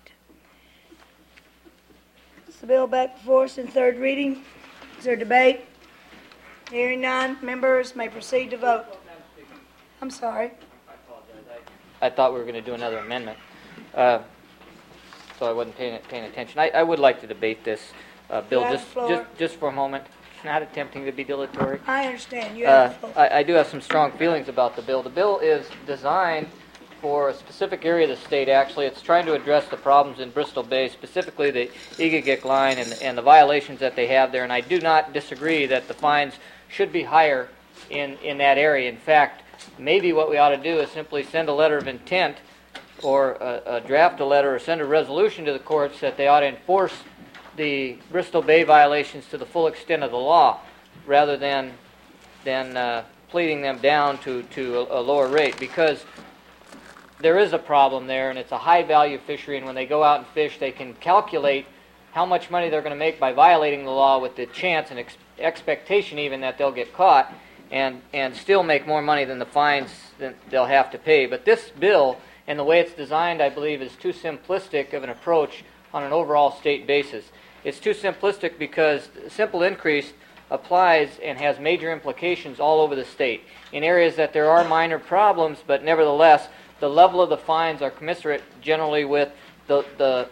S1: Is the bill back before us in third reading? Is there debate? Hearing none, members may proceed to vote. I'm sorry.
S6: I thought we were going to do another amendment, so I wasn't paying attention. I would like to debate this bill just for a moment. Not attempting to be dilatory.
S1: I understand. You have the floor.
S6: I do have some strong feelings about the bill. The bill is designed for a specific area of the state. Actually, it's trying to address the problems in Bristol Bay, specifically the Egegik line and the violations that they have there. And I do not disagree that the fines should be higher in that area. In fact, maybe what we ought to do is simply send a letter of intent or draft a letter or send a resolution to the courts that they ought to enforce the Bristol Bay violations to the full extent of the law, rather than pleading them down to a lower rate, because there is a problem there, and it's a high-value fishery, and when they go out and fish, they can calculate how much money they're going to make by violating the law with the chance and expectation even that they'll get caught and still make more money than the fines that they'll have to pay. But this bill, and the way it's designed, I believe, is too simplistic of an approach on an overall state basis. It's too simplistic because simple increase applies and has major implications all over the state. In areas that there are minor problems, but nevertheless, the level of the fines are commensurate generally with the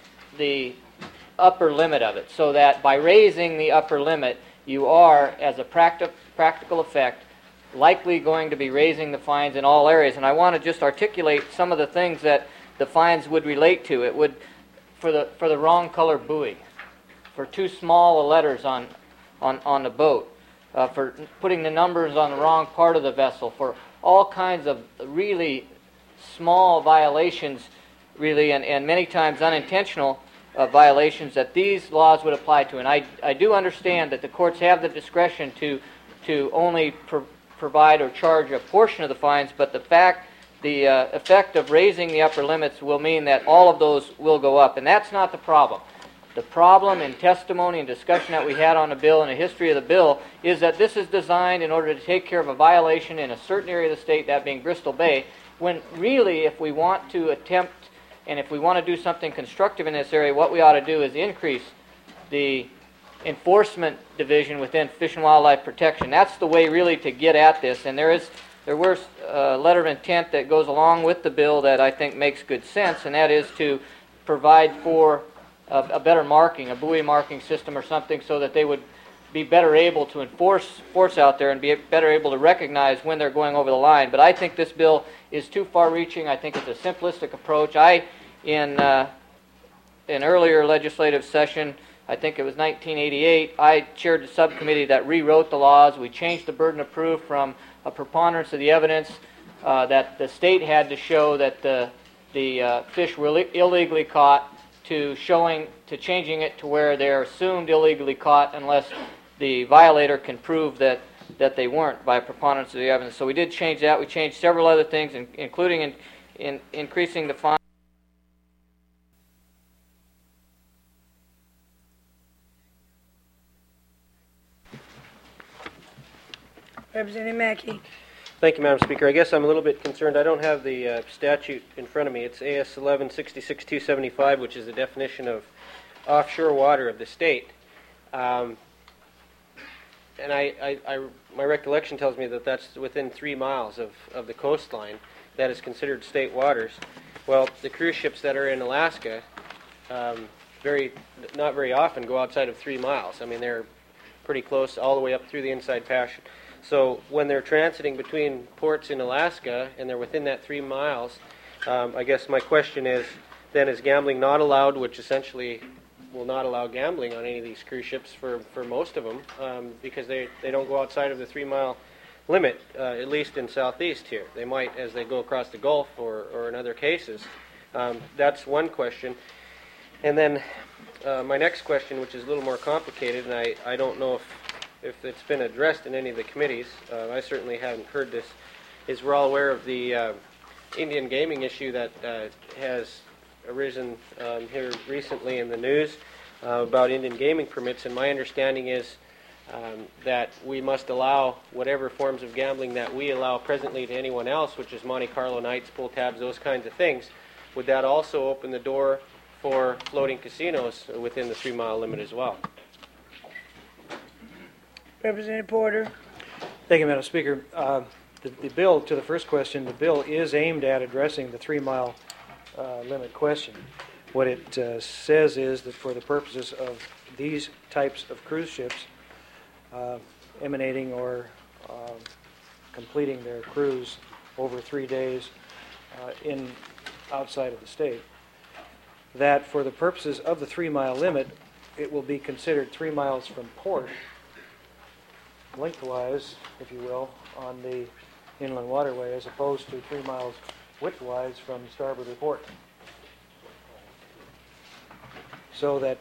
S6: upper limit of it, so that by raising the upper limit, you are, as a practical effect, likely going to be raising the fines in all areas. And I want to just articulate some of the things that the fines would relate to. It would, for the wrong color buoy, for too small letters on the boat, for putting the numbers on the wrong part of the vessel, for all kinds of really small violations, really, and many times unintentional violations that these laws would apply to. And I do understand that the courts have the discretion to only provide or charge a portion of the fines, but the effect of raising the upper limits will mean that all of those will go up, and that's not the problem. The problem in testimony and discussion that we had on the bill and the history of the bill is that this is designed in order to take care of a violation in a certain area of the state, that being Bristol Bay, when really if we want to attempt and if we want to do something constructive in this area, what we ought to do is increase the enforcement division within Fish and Wildlife Protection. That's the way really to get at this, and there was a letter of intent that goes along with the bill that I think makes good sense, and that is to provide for a better marking, a buoy marking system or something, so that they would be better able to enforce out there and be better able to recognize when they're going over the line. But I think this bill is too far-reaching. I think it's a simplistic approach. In an earlier legislative session, I think it was 1988, I chaired the subcommittee that rewrote the laws. We changed the burden of proof from a preponderance of the evidence that the state had to show that the fish were illegally caught to changing it to where they're assumed illegally caught unless the violator can prove that they weren't by a preponderance of the evidence. So we did change that. We changed several other things, including
S13: in increasing the fine.
S1: Representative Mackey.
S9: Thank you, Madam Speaker. I guess I'm a little bit concerned. I don't have the statute in front of me. It's AS 1166-275, which is the definition of offshore water of the state. And my recollection tells me that that's within 3 miles of the coastline. That is considered state waters. Well, the cruise ships that are in Alaska not very often go outside of 3 miles. I mean, they're pretty close all the way up through the inside passage. So when they're transiting between ports in Alaska and they're within that 3 miles, I guess my question is, then is gambling not allowed, which essentially will not allow gambling on any of these cruise ships for most of them, because they don't go outside of the 3 mile limit, at least in southeast here. They might as they go across the Gulf or in other cases. That's one question. And then my next question, which is a little more complicated, and I don't know if it's been addressed in any of the committees, I certainly haven't heard this, is we're all aware of the Indian gaming issue that has arisen here recently in the news about Indian gaming permits, and my understanding is that we must allow whatever forms of gambling that we allow presently to anyone else, which is Monte Carlo nights, pull tabs, those kinds of things. Would that also open the door for floating casinos within the 3 mile limit as well?
S1: Representative Porter.
S19: Thank you, Madam Speaker. The bill, to the first question, the bill is aimed at addressing the 3 mile limit question. What it says is that for the purposes of these types of cruise ships emanating or completing their cruise over 3 days outside of the state, that for the purposes of the 3 mile limit, it will be considered 3 miles from port, lengthwise, if you will, on the inland waterway, as opposed to 3 miles widthwise from starboard to port. So that,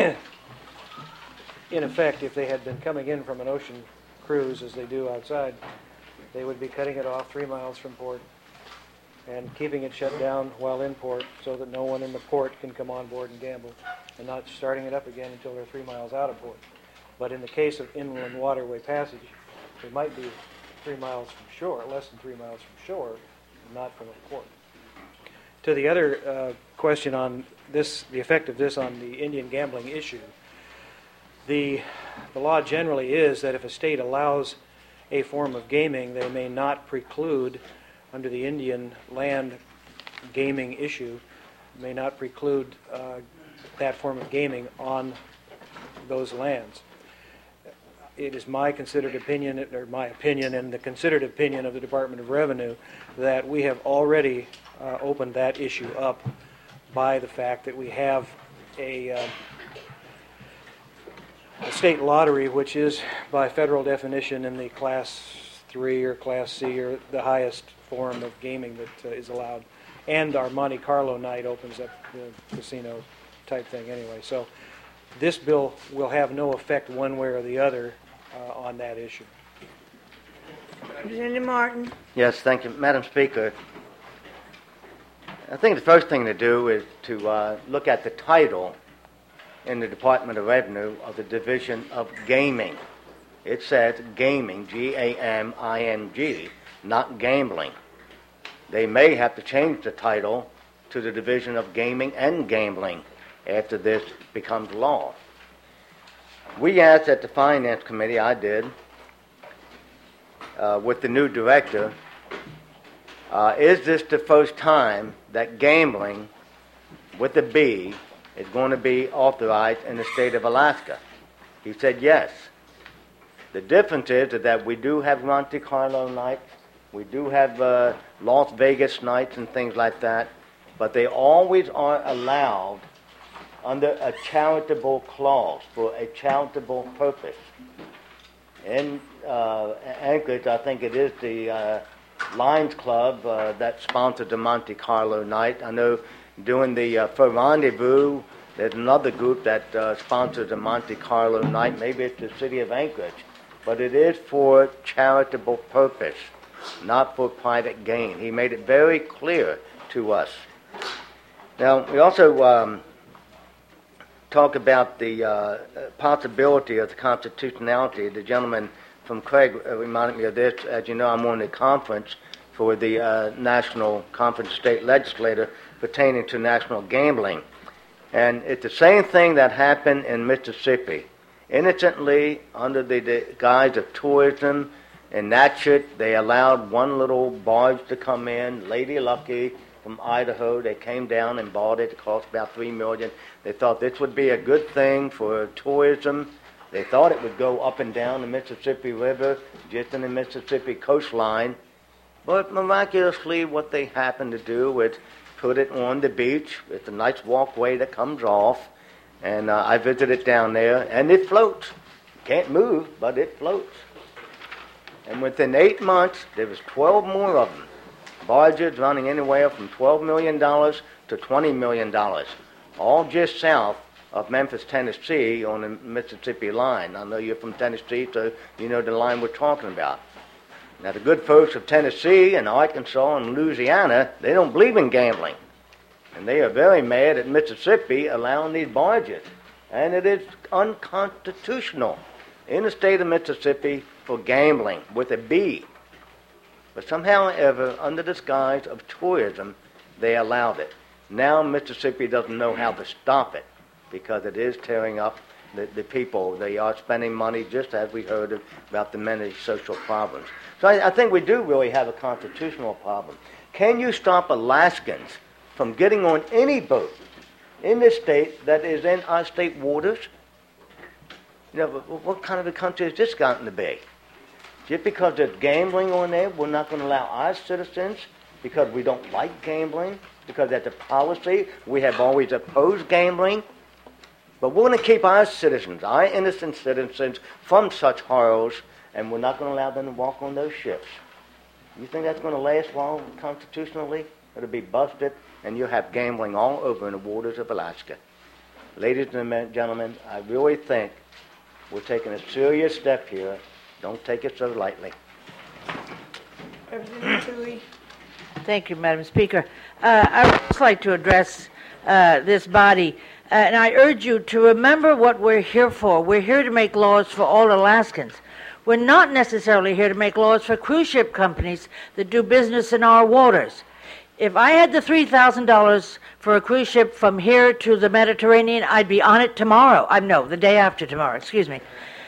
S19: in effect, if they had been coming in from an ocean cruise, as they do outside, they would be cutting it off 3 miles from port and keeping it shut down while in port so that no one in the port can come on board and gamble, and not starting it up again until they're 3 miles out of port. But in the case of inland waterway passage, they might be 3 miles from shore, less than 3 miles from shore, not from a port. To the other question on this, the effect of this on the Indian gambling issue, the law generally is that if a state allows a form of gaming, they may not preclude, under the Indian land gaming issue, may not preclude that form of gaming on those lands. It is my considered opinion, or my opinion and the considered opinion of the Department of Revenue, that we have already opened that issue up by the fact that we have a state lottery, which is by federal definition in the Class 3 or Class C, or the highest form of gaming that is allowed. And our Monte Carlo night opens up the casino type thing anyway. So this bill will have no effect one way or the other on that issue.
S1: Representative Martin.
S20: Yes, thank you. Madam Speaker, I think the first thing to do is to look at the title in the Department of Revenue of the Division of Gaming. It says gaming, G-A-M-I-N-G, not gambling. They may have to change the title to the Division of Gaming and Gambling after this becomes law. We asked at the Finance Committee, I did, with the new director, is this the first time that gambling with a B is going to be authorized in the state of Alaska? He said yes. The difference is that we do have Monte Carlo nights, we do have Las Vegas nights and things like that, but they always are allowed under a charitable clause for a charitable purpose. In Anchorage, I think it is the Lions Club that sponsored the Monte Carlo night. I know during the for Rendezvous, there's another group that sponsors the Monte Carlo night. Maybe it's the city of Anchorage. But it is for charitable purpose, not for private gain. He made it very clear to us. Now, we also talk about the possibility of the constitutionality. The gentleman from Craig reminded me of this. As you know, I'm on the conference for the National Conference of State Legislature pertaining to national gambling. And it's the same thing that happened in Mississippi. Innocently, under the guise of tourism and Natchez, they allowed one little barge to come in, Lady Lucky from Idaho. They came down and bought it. It cost about $3 million. They thought this would be a good thing for tourism. They thought it would go up and down the Mississippi River, just in the Mississippi coastline. But miraculously, what they happened to do was put it on the beach. It's a nice walkway that comes off. And I visited down there, and it floats. Can't move, but it floats. And within 8 months, there was 12 more of them. Barges running anywhere from $12 million to $20 million, all just south of Memphis, Tennessee, on the Mississippi line. I know you're from Tennessee, so you know the line we're talking about. Now, the good folks of Tennessee and Arkansas and Louisiana, they don't believe in gambling. And they are very mad at Mississippi allowing these barges. And it is unconstitutional in the state of Mississippi for gambling with a B. But somehow or ever, under the disguise of tourism, they allowed it. Now Mississippi doesn't know how to stop it because it is tearing up the people. They are spending money, just as we heard about the many social problems. So I think we do really have a constitutional problem. Can you stop Alaskans from getting on any boat in this state that is in our state waters? You know, what kind of a country has this gotten to be? Just because there's gambling on there, we're not going to allow our citizens, because we don't like gambling, because that's a policy. We have always opposed gambling. But we're going to keep our citizens, our innocent citizens, from such horrors, and we're not going to allow them to walk on those ships. You think that's going to last long constitutionally? It'll be busted, and you'll have gambling all over in the waters of Alaska. Ladies and gentlemen, I really think we're taking a serious step here. Don't take it so lightly.
S1: Representative Tui.
S21: Thank you, Madam Speaker. I would just like to address this body, and I urge you to remember what we're here for. We're here to make laws for all Alaskans. We're not necessarily here to make laws for cruise ship companies that do business in our waters. If I had the $3,000 for a cruise ship from here to the Mediterranean, I'd be on it tomorrow. The day after tomorrow, excuse me.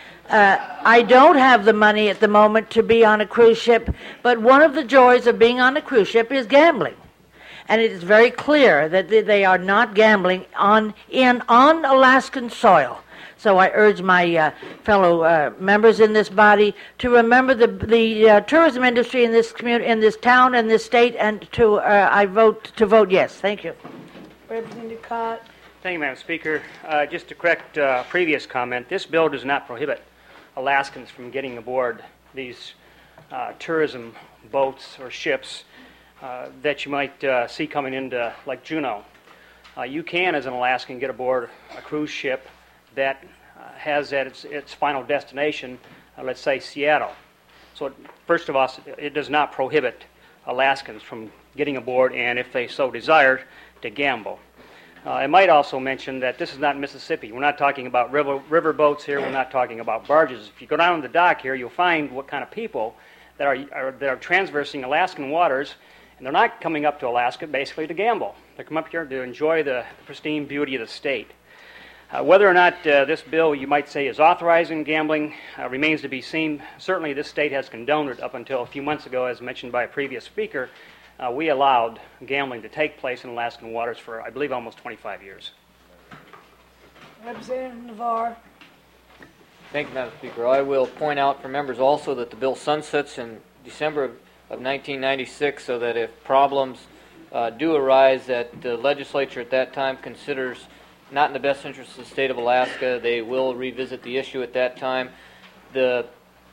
S21: I don't have the money at the moment to be on a cruise ship, but one of the joys of being on a cruise ship is gambling. And it is very clear that they are not gambling on Alaskan soil. So I urge my fellow members in this body to remember the tourism industry in this community, in this town, and this state, and I vote yes. Thank you.
S1: Representative Cott.
S22: Thank you, Madam Speaker. Just to correct a previous comment, this bill does not prohibit Alaskans from getting aboard these tourism boats or ships that you might see coming into Lake Juneau. You can, as an Alaskan, get aboard a cruise ship that has at its final destination, let's say, Seattle. So first of all, it does not prohibit Alaskans from getting aboard and, if they so desire, to gamble. I might also mention that this is not Mississippi. We're not talking about river boats here. We're not talking about barges. If you go down the dock here, you'll find what kind of people that are transversing Alaskan waters, and they're not coming up to Alaska basically to gamble. They come up here to enjoy the pristine beauty of the state. Whether or not this bill, you might say, is authorizing gambling remains to be seen. Certainly this state has condoned it up until a few months ago, as mentioned by a previous speaker. We allowed gambling to take place in Alaskan waters for, I believe, almost 25 years.
S1: Representative Navarre.
S6: Thank you, Madam Speaker. I will point out for members also that the bill sunsets in December of 1996, so that if problems do arise that the legislature at that time considers not in the best interest of the state of Alaska, they will revisit the issue at that time. The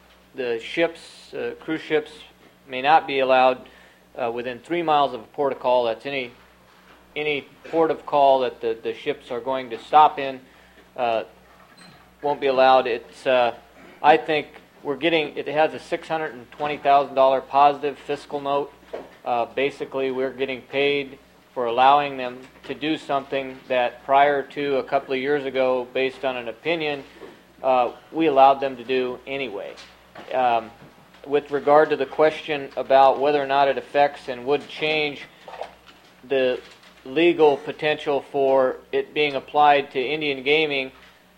S6: ships, cruise ships, may not be allowed within 3 miles of a port of call. That's any port of call that the ships are going to stop in won't be allowed. It's I think it has a $620,000 positive fiscal note Basically, we're getting paid for allowing them to do something that prior to a couple of years ago, based on an opinion, we allowed them to do anyway. With regard to the question about whether or not it affects and would change the legal potential for it being applied to Indian gaming,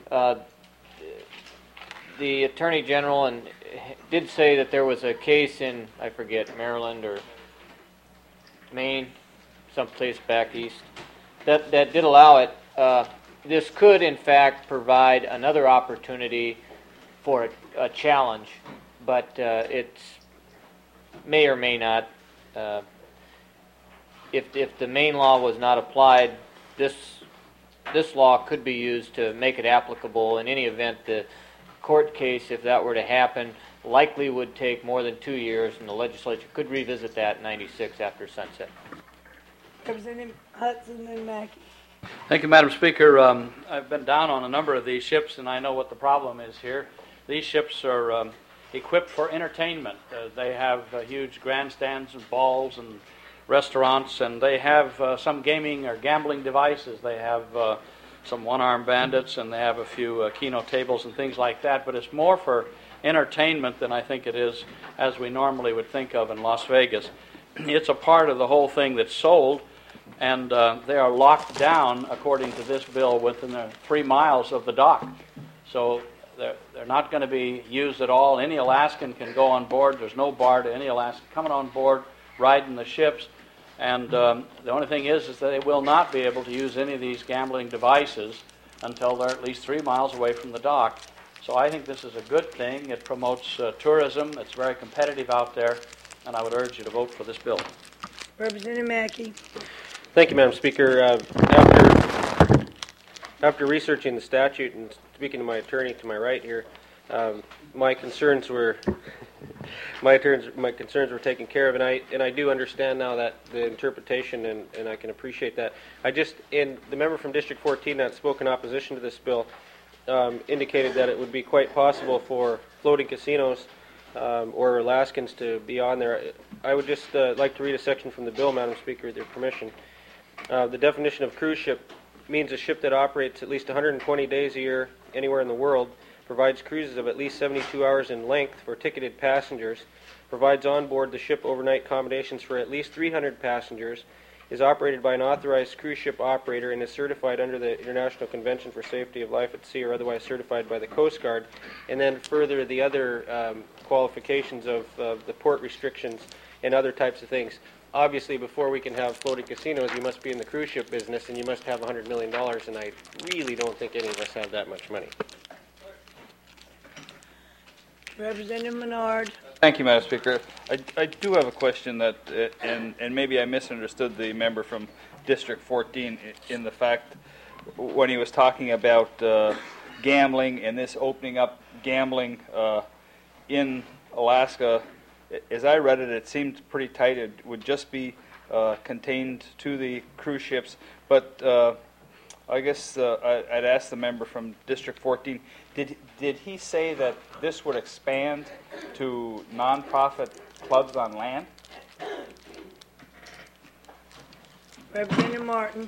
S6: the Attorney General did say that there was a case in, I forget, Maryland or Maine, someplace back east, that did allow it. This could, in fact, provide another opportunity for a challenge, but it may or may not. If the Maine law was not applied, this law could be used to make it applicable. In any event, the court case, if that were to happen, likely would take more than 2 years, and the legislature could revisit that in '96 after sunset.
S1: Representative Hudson and Mackey.
S15: Thank you, Madam Speaker. I've been down on a number of these ships, and I know what the problem is here. These ships are equipped for entertainment. They have huge grandstands and balls and restaurants, and they have some gaming or gambling devices. They have some one-armed bandits, and they have a few Keno tables and things like that, but it's more for entertainment than I think it is as we normally would think of in Las Vegas. It's a part of the whole thing that's sold, and they are locked down, according to this bill, within the 3 miles of the dock. So they're not going to be used at all. Any Alaskan can go on board. There's no bar to any Alaskan coming on board, riding the ships. And the only thing is that they will not be able to use any of these gambling devices until they're at least 3 miles away from the dock. So I think this is a good thing. It promotes tourism. It's very competitive out there, and I would urge you to vote for this bill.
S1: Representative Mackey.
S9: Thank you, Madam Speaker. After researching the statute and speaking to my attorney to my right here, my concerns were taken care of, and I do understand now that the interpretation, and I can appreciate that. The member from District 14 that spoke in opposition to this bill indicated that it would be quite possible for floating casinos or Alaskans to be on there. I would just like to read a section from the bill, Madam Speaker, with your permission. The definition of cruise ship means a ship that operates at least 120 days a year anywhere in the world, provides cruises of at least 72 hours in length for ticketed passengers, provides on board the ship overnight accommodations for at least 300 passengers, is operated by an authorized cruise ship operator, and is certified under the International Convention for Safety of Life at Sea or otherwise certified by the Coast Guard. And then further the other qualifications of the port restrictions and other types of things. Obviously, before we can have floating casinos, you must be in the cruise ship business, and you must have $100 million, and I really don't think any of us have that much money.
S1: Representative Menard.
S2: Thank you, Madam Speaker. I do have a question that, and maybe I misunderstood the member from District 14 in the fact when he was talking about gambling and this opening up gambling in Alaska. As I read it, it seemed pretty tight. It would just be contained to the cruise ships. But I guess I'd ask the member from District 14, did he say that this would expand to nonprofit clubs on land?
S1: Representative Martin.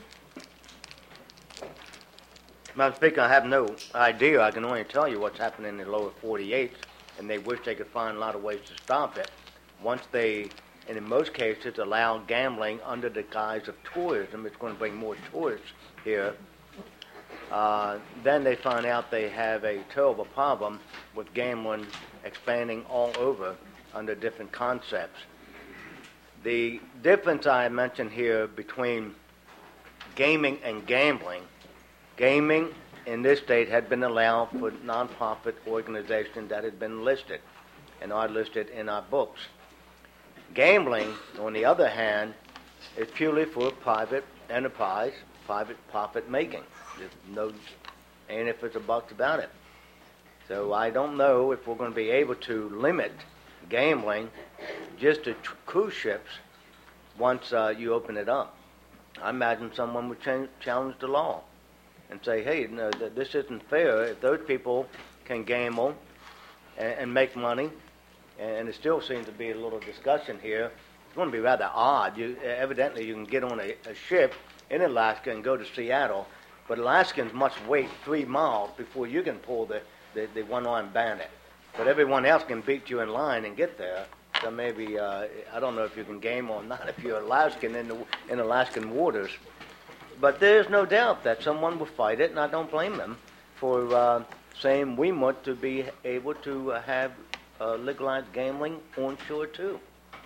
S20: Madam Speaker, I have no idea. I can only tell you what's happening in the lower 48, and they wish they could find a lot of ways to stop it. Once they, and in most cases, allow gambling under the guise of tourism, it's going to bring more tourists here. Then they find out they have a terrible problem with gambling expanding all over under different concepts. The difference I mentioned here between gaming and gambling, gaming in this state had been allowed for nonprofit organizations that had been listed and are listed in our books. Gambling, on the other hand, is purely for private enterprise, private profit making. There's no ain't if it's a buck about it. So I don't know if we're going to be able to limit gambling just to cruise ships once you open it up. I imagine someone would challenge the law and say, hey, no, this isn't fair. If those people can gamble and make money, and there still seems to be a little discussion here it's going to be rather odd. Evidently, you can get on a ship in Alaska and go to Seattle, but Alaskans must wait 3 miles before you can pull the one-armed bandit. But everyone else can beat you in line and get there. So maybe, I don't know if you can game or not if you're Alaskan in Alaskan waters. But there's no doubt that someone will fight it, and I don't blame them for saying we want to be able to have legalized gambling on shore too.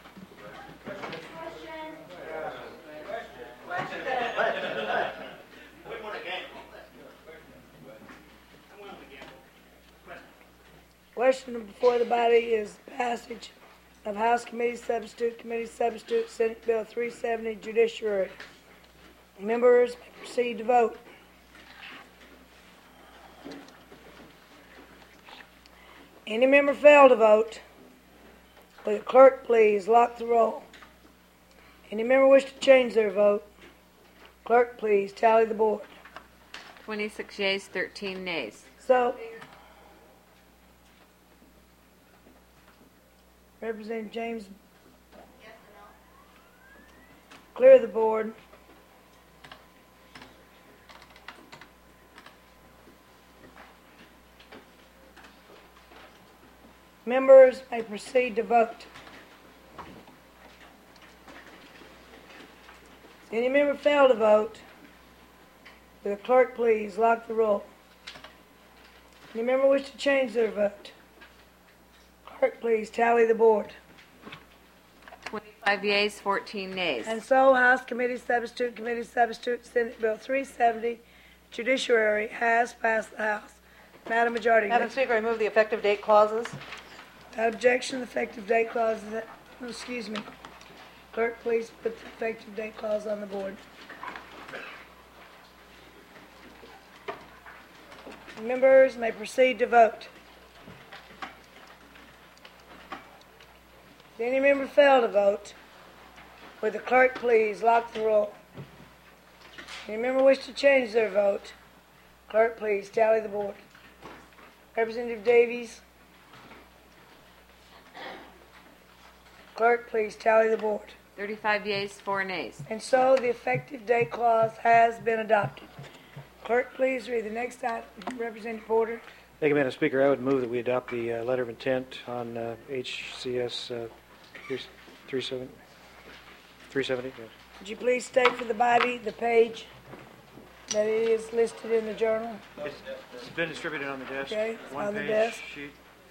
S1: Question before the body is passage of House Committee Substitute, Senate Bill 370, Judiciary. Members may proceed to vote. Any member fail to vote? Will the clerk please lock the roll? Any member wish to change their vote? Clerk, please tally the board.
S3: 26 yeas, 13 nays.
S1: So, Representative James, clear the board. Members may proceed to vote. Any member fail to vote? Will the clerk please lock the roll? Any member wish to change their vote? Clerk, please tally the board.
S3: 25 yeas, 14 nays.
S1: And so, House Committee Substitute, Senate Bill 370, Judiciary has passed the House. Madam Majority
S7: Madam Speaker, I move the effective date clauses.
S1: Without objection, the effective date clause is excuse me. Clerk, please put the effective date clause on the board. Members may proceed to vote. If any member fail to vote, would the clerk please lock the roll? Any member wish to change their vote? Clerk, please tally the board. Representative Davies. Clerk, please tally the board.
S3: 35 yeas, 4 nays.
S1: And so the effective date clause has been adopted. Clerk, please read the next item. Representative Porter.
S19: Thank you, Madam Speaker. I would move that we adopt the letter of intent on HCS 370. Yes.
S1: Would you please state for the body the page that it is listed in the journal?
S19: It's been distributed on the desk.
S1: Okay, it's
S19: One
S1: on the
S19: page
S1: desk.
S19: sheet.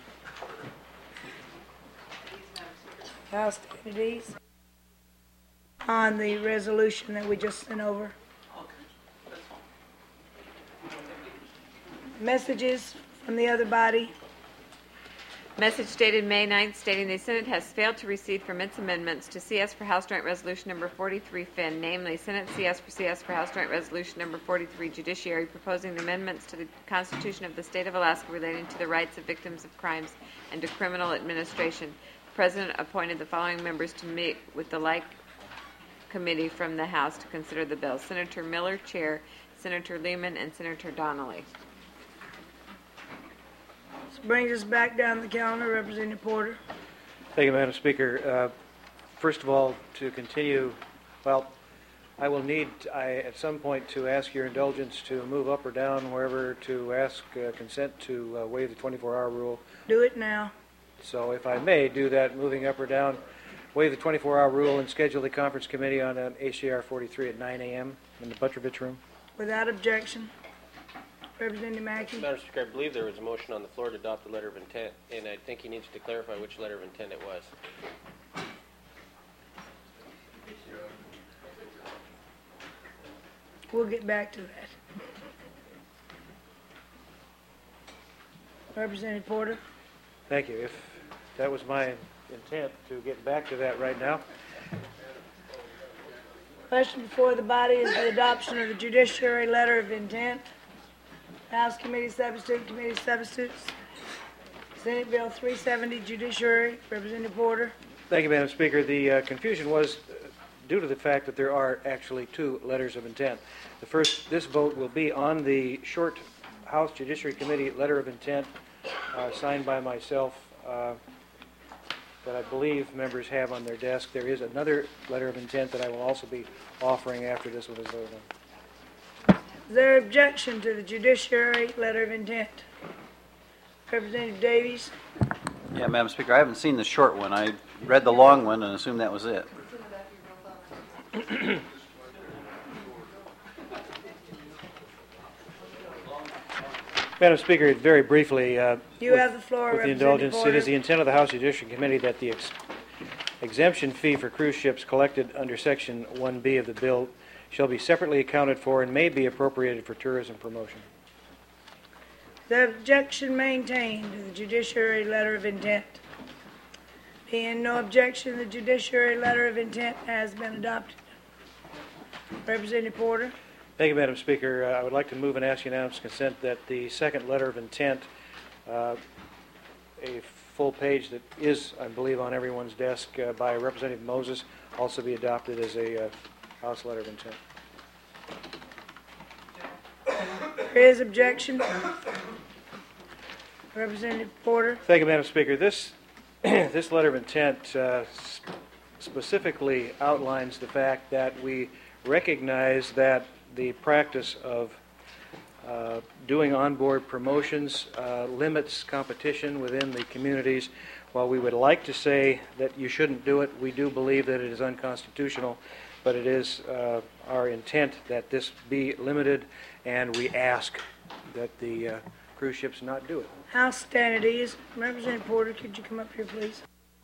S1: House Deputies. On the resolution that we just sent over. Messages from the other body.
S3: Message dated May 9th stating the Senate has failed to recede from its amendments to CS for House Joint Resolution Number 43 Finn, namely Senate CS for House Joint Resolution Number 43 Judiciary, proposing the amendments to the Constitution of the State of Alaska relating to the rights of victims of crimes and to criminal administration. The President appointed the following members to meet with the like committee from the House to consider the bill: Senator Miller, Chair, Senator Lehman, and Senator Donnelly.
S1: This brings us back down the calendar. Representative Porter.
S19: Thank you, Madam Speaker. First of all, to continue, well, I will need, at some point, to ask your indulgence to move up or down wherever to ask consent to waive the 24-hour rule.
S1: Do it now.
S19: So if I may do that, moving up or down, waive the 24-hour rule and schedule the conference committee on HCR 43 at 9 a.m. in the Butrovich room.
S1: Without objection. Representative Mackey.
S9: Madam Speaker, I believe there was a motion on the floor to adopt the letter of intent, and I think he needs to clarify which letter of intent it was.
S1: We'll get back to that. Representative Porter.
S19: Thank you. If that was my intent to get back to that right now.
S1: Question before the body is the adoption of the judiciary letter of intent. House Committee Substitutes, Senate Bill 370, Judiciary. Representative Porter.
S19: Thank you, Madam Speaker. The confusion was due to the fact that there are actually 2 letters of intent. The first, this vote will be on the short House Judiciary Committee letter of intent signed by myself that I believe members have on their desk. There is another letter of intent that I will also be offering after this one is voted on.
S1: Is there objection to the judiciary letter of intent? Representative Davies?
S5: Yeah, Madam Speaker, I haven't seen the short one. I read the long one and assumed that was it.
S19: Madam Speaker, very briefly,
S1: You have the floor,
S19: with the
S1: Representative
S19: indulgence, it
S1: Porter.
S19: is the intent of the House Judiciary Committee that the exemption fee for cruise ships collected under Section 1B of the bill shall be separately accounted for and may be appropriated for tourism promotion.
S1: The objection maintained to the judiciary letter of intent. Being no objection, the judiciary letter of intent has been adopted. Representative Porter?
S19: Thank you, Madam Speaker. I would like to move and ask unanimous consent that the second letter of intent, a full page that is, I believe, on everyone's desk by Representative Moses, also be adopted as a House letter of intent.
S1: There is objection. Representative Porter?
S19: Thank you, Madam Speaker. This this letter of intent specifically outlines the fact that we recognize that the practice of doing onboard promotions limits competition within the communities. While we would like to say that you shouldn't do it, we do believe that it is unconstitutional, but it is our intent that this be limited, and we ask that the cruise ships not do it.
S1: House stand at ease. Representative Porter, could you come up here, please?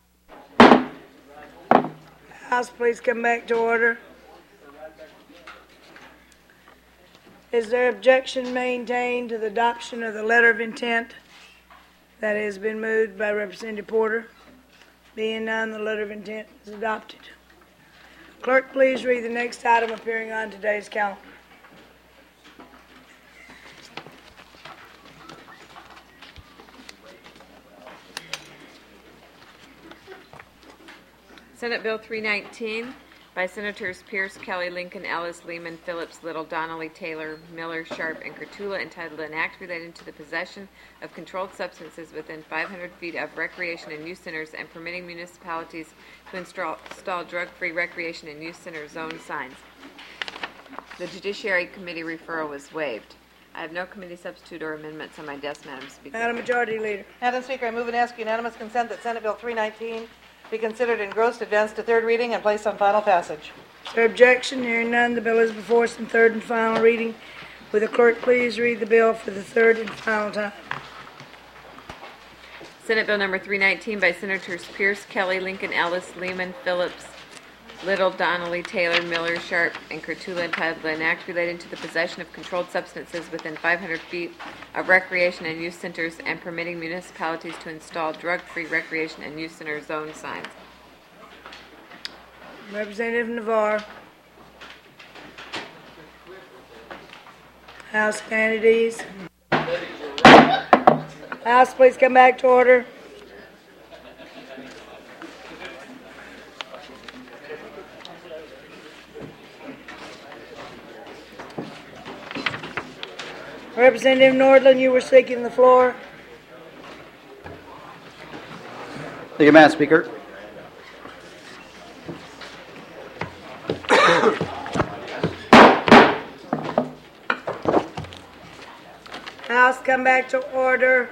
S1: House, please come back to order. Is there objection maintained to the adoption of the letter of intent that has been moved by Representative Porter? Being none, the letter of intent is adopted. Clerk, please read the next item appearing on today's calendar.
S3: Senate Bill 319 by Senators Pierce, Kelly, Lincoln, Ellis, Lehman, Phillips, Little, Donnelly, Taylor, Miller, Sharp, and Kurtula, entitled An Act Relating to the Possession of Controlled Substances Within 500 Feet of Recreation and Youth Centers and permitting municipalities to install drug-free recreation and youth center zone signs. The Judiciary Committee referral was waived. I have no committee substitute or amendments on my desk, Madam Speaker.
S1: Madam Majority Leader.
S7: Madam Speaker, I move and ask unanimous consent that Senate Bill 319 be considered engrossed, advanced to third reading, and placed on final passage.
S1: Is there objection? Hearing none, the bill is before us in third and final reading. Will the clerk please read the bill for the third and final time?
S3: Senate Bill number 319 by Senators Pierce, Kelly, Lincoln, Ellis, Lehman, Phillips, Little, Donnelly, Taylor, Miller, Sharp, and Kurtula, entitled An Act Relating to the Possession of Controlled Substances Within 500 Feet of Recreation and Youth Centers and permitting municipalities to install drug-free recreation and youth center zone signs.
S1: Representative Navarre. House stand at ease. House, please come back to order. Representative Nordland, you were seeking the floor.
S5: Thank you, Madam Speaker.
S1: House, come back to order.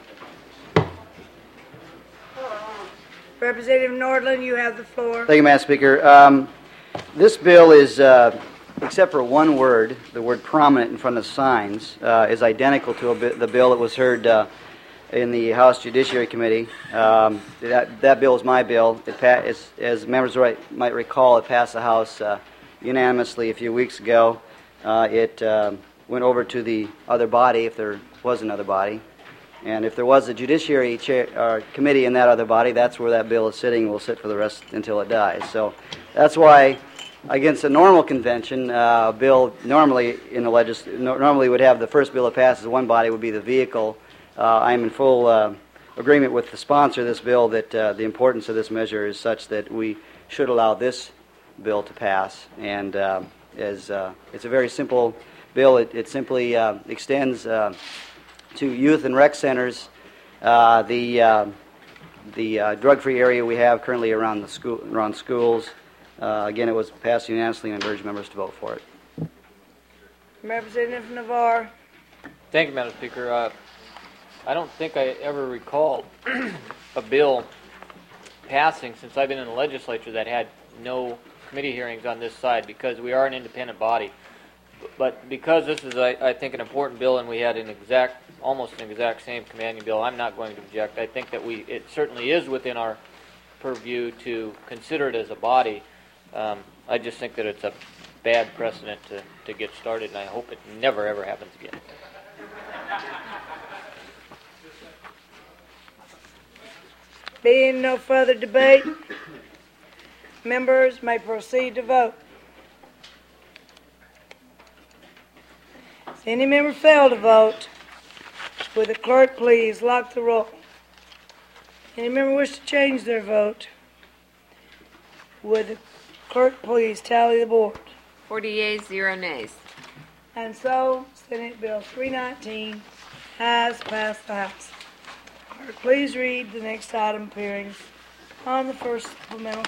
S1: Representative Nordland, you have the floor.
S5: Thank you, Madam Speaker. This bill is, except for one word, the word prominent in front of signs, is identical to the bill that was heard in the House Judiciary Committee. That bill is my bill. As members might recall, it passed the House unanimously a few weeks ago. It went over to the other body, if there was another body. And if there was a Judiciary Committee in that other body, that's where that bill is sitting and will sit for the rest until it dies. So that's why, against a normal convention, a bill normally in the normally would have the first bill that passes one body would be the vehicle. I'm in full agreement with the sponsor of this bill that the importance of this measure is such that we should allow this bill to pass. And it's a very simple bill. It simply extends to youth and rec centers the drug-free area we have currently around schools. Again, it was passed unanimously, and I urge members to vote for it.
S1: Representative Navarre.
S6: Thank you, Madam Speaker. I don't think I ever recall a bill passing since I've been in the legislature that had no committee hearings on this side, because we are an independent body. But because this is, I think, an important bill, and we had almost an exact same companion bill, I'm not going to object. I think that it certainly is within our purview to consider it as a body. I just think that it's a bad precedent to get started, and I hope it never, ever happens again.
S1: Being no further debate, members may proceed to vote. If any member fail to vote, will the clerk please lock the roll? Any member wish to change their vote, would the clerk please tally the board?
S3: 40 yeas, 0 nays.
S1: And so, Senate Bill 319 has passed the House. Clerk, please read the next item appearing on the first supplemental.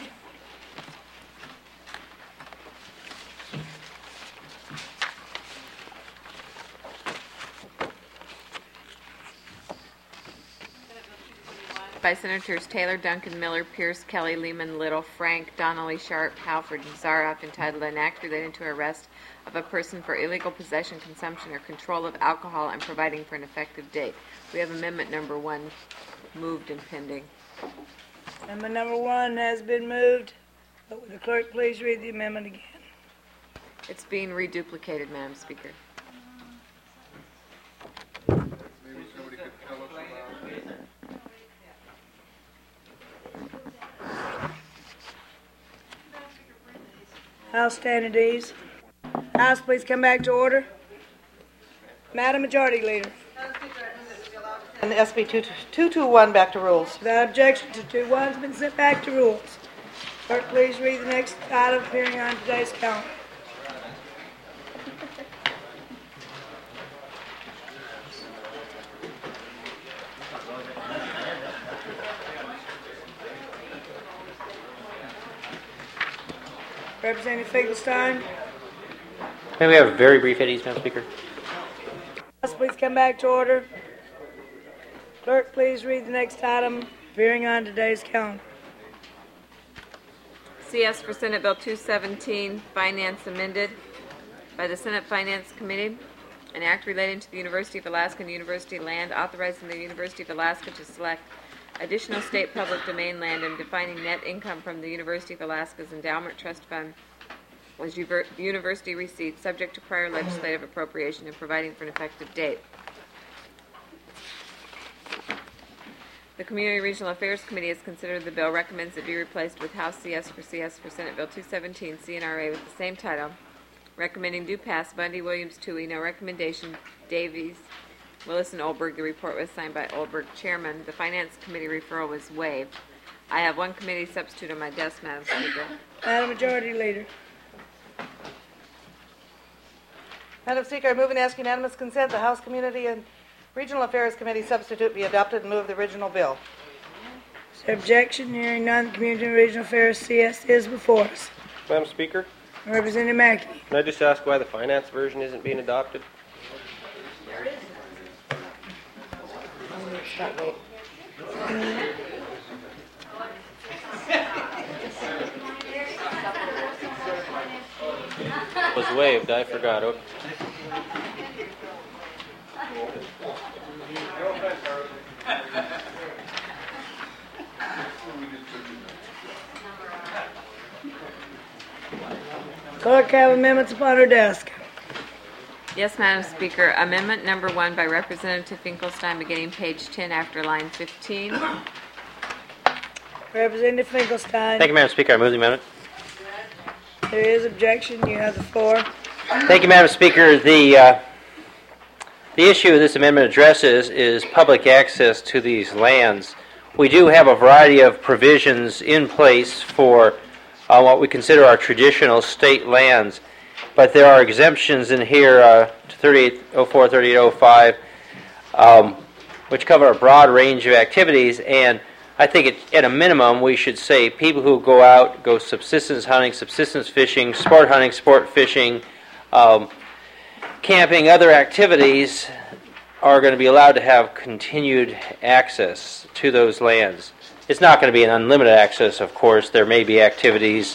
S3: By Senators Taylor, Duncan, Miller, Pierce, Kelly, Lehman, Little, Frank, Donnelly, Sharp, Halford, and Zaroff, entitled An Act Relating to Arrest of a Person for Illegal Possession, Consumption, or Control of Alcohol, and Providing for an Effective Date. We have amendment number 1 moved and pending.
S1: Amendment number 1 has been moved, but would the clerk please read the amendment again?
S3: It's being reduplicated, Madam Speaker.
S1: House stand at ease. House, please come back to order. Madam Majority Leader.
S7: And SB 221 back to rules.
S1: Without objection, 221 has been sent back to rules. Clerk, please read the next item appearing on today's calendar. Representative Finkelstein.
S4: May we have a very brief at ease, Madam Speaker?
S1: House, please come back to order. Clerk, please read the next item appearing on today's calendar.
S3: CS for Senate Bill 217, Finance amended by the Senate Finance Committee. An act relating to the University of Alaska and university land, authorizing the University of Alaska to select additional state public domain land and defining net income from the University of Alaska's endowment trust fund as university receipts, subject to prior legislative appropriation, and providing for an effective date. The Community Regional Affairs Committee has considered the bill, recommends it be replaced with House CS for Senate Bill 217, CNRA with the same title, recommending do pass. Bundy, Williams, Toohey, no recommendation. Davies, Willis, and Olberg. The report was signed by Olberg, Chairman. The Finance Committee referral was waived. I have one committee substitute on my desk, Madam Speaker.
S1: Madam Majority Leader.
S7: Madam Speaker, I move and ask unanimous consent the House Community and Regional Affairs Committee substitute be adopted and move the original bill.
S1: Is there objection? Hearing none, the Community and Regional Affairs CS is before us.
S9: Madam Speaker,
S1: Representative Mackey.
S9: can I just ask why the finance version isn't being adopted? Was waived, I forgot. Okay.
S1: Clerk have amendments upon her desk.
S3: Yes, Madam Speaker. Amendment number 1 by Representative Finkelstein, beginning page 10 after line 15.
S1: Representative Finkelstein.
S4: Thank you, Madam Speaker. I move the amendment.
S1: There is objection. You have the floor.
S4: Thank you, Madam Speaker. The issue this amendment addresses is public access to these lands. We do have a variety of provisions in place for what we consider our traditional state lands, but there are exemptions in here to 3804, 3805, which cover a broad range of activities, and I think at a minimum we should say people who go out, go subsistence hunting, subsistence fishing, sport hunting, sport fishing, camping, other activities are going to be allowed to have continued access to those lands. It's not going to be an unlimited access, of course. There may be activities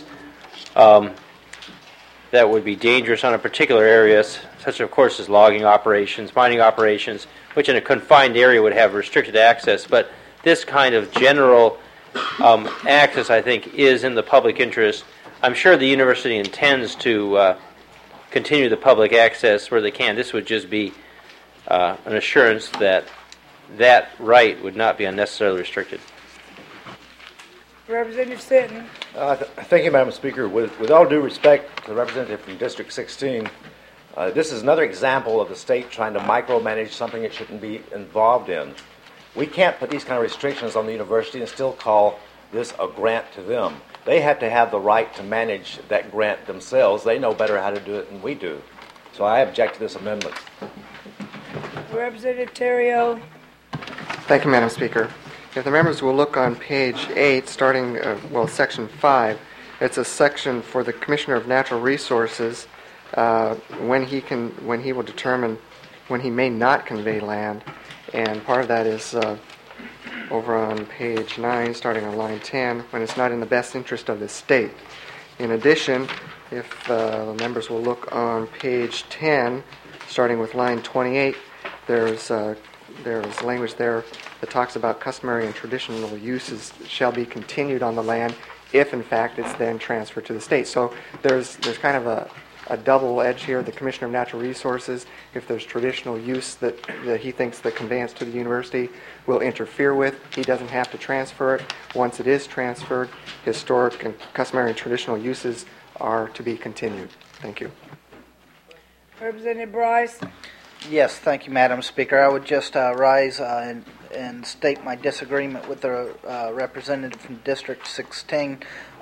S4: that would be dangerous on a particular area, such of course as logging operations, mining operations, which in a confined area would have restricted access. But this kind of general access, I think, is in the public interest. I'm sure the university intends to continue the public access where they can. This would just be an assurance that that right would not be unnecessarily restricted.
S1: Representative Sitton.
S10: Thank you, Madam Speaker. With all due respect to the representative from District 16, this is another example of the state trying to micromanage something it shouldn't be involved in. We can't put these kind of restrictions on the university and still call this a grant to them. They have to have the right to manage that grant themselves. They know better how to do it than we do. So I object to this amendment.
S1: Representative Terrio.
S11: Thank you, Madam Speaker. If the members will look on page 8, starting, section 5, it's a section for the Commissioner of Natural Resources when he will determine when he may not convey land. And part of that is over on page 9, starting on line 10, when it's not in the best interest of the state. In addition, if the members will look on page 10, starting with line 28, there's language there that talks about customary and traditional uses shall be continued on the land if, in fact, it's then transferred to the state. So there's kind of a double edge here. The Commissioner of Natural Resources, if there's traditional use that he thinks the conveyance to the university will interfere with, he doesn't have to transfer it. Once it is transferred, historic and customary and traditional uses are to be continued. Thank you.
S1: Representative Bryce.
S23: Yes, thank you, Madam Speaker. I would just rise and state my disagreement with the representative from District 16.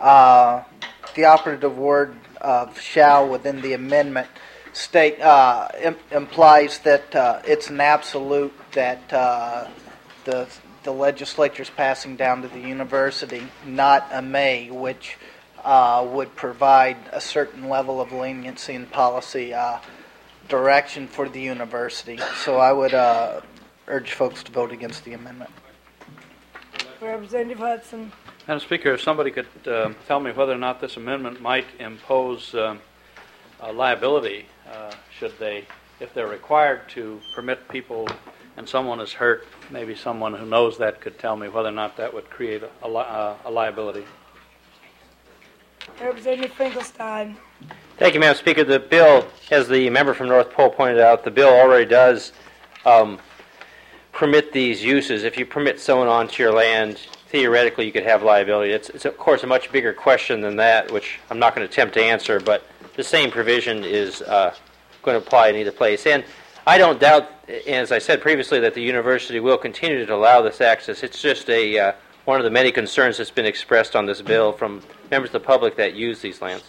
S23: The operative word of shall within the amendment state implies that it's an absolute that the legislature is passing down to the university, not a may, which would provide a certain level of leniency and policy direction for the university. So I would urge folks to vote against the amendment.
S1: Representative Hudson.
S24: Madam Speaker, if somebody could tell me whether or not this amendment might impose liability, should they, if they're required to permit people and someone is hurt, maybe someone who knows that could tell me whether or not that would create a liability.
S1: Representative Finkelstein.
S4: Thank you, Madam Speaker. The bill, as the member from North Pole pointed out, the bill already does permit these uses. If you permit someone onto your land, theoretically you could have liability. It's of course a much bigger question than that, which I'm not going to attempt to answer, but the same provision is going to apply in either place. And I don't doubt, as I said previously, that the university will continue to allow this access. It's just one of the many concerns that's been expressed on this bill from members of the public that use these lands.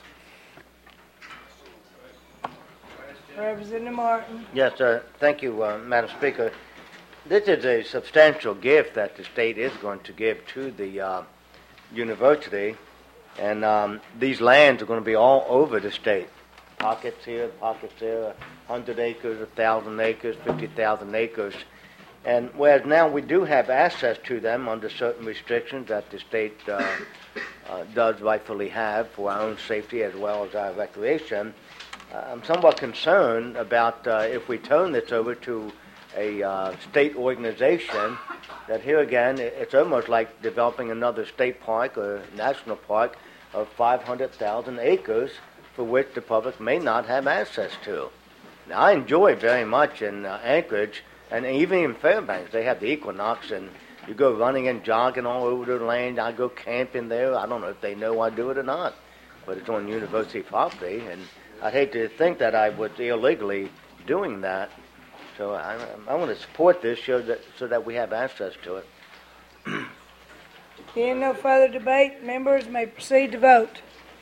S1: Representative Martin.
S20: Yes, sir. Thank you, Madam Speaker. This is a substantial gift that the state is going to give to the university, and these lands are going to be all over the state. Pockets here, 100 acres, 1,000 acres, 50,000 acres. And whereas now we do have access to them under certain restrictions that the state does rightfully have for our own safety as well as our recreation, I'm somewhat concerned about if we turn this over to a state organization, that here again it's almost like developing another state park or national park of 500,000 acres for which the public may not have access to. Now, I enjoy very much in Anchorage, and even in Fairbanks, they have the Equinox, and you go running and jogging all over the land. I go camping there. I don't know if they know I do it or not, but it's on university property, and I'd hate to think that I was illegally doing that. So I want to support this so that we have access to it.
S1: Being no further debate, members may proceed to vote.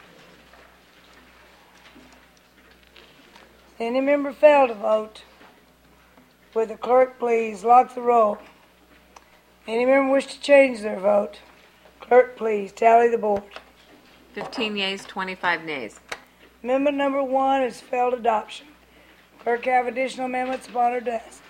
S1: Any member fail to vote, would the clerk please lock the roll? Any member wish to change their vote? Clerk, please tally the board.
S3: 15 yeas, 25 nays.
S1: Amendment number 1 is failed adoption. Clerk have additional amendments upon her desk.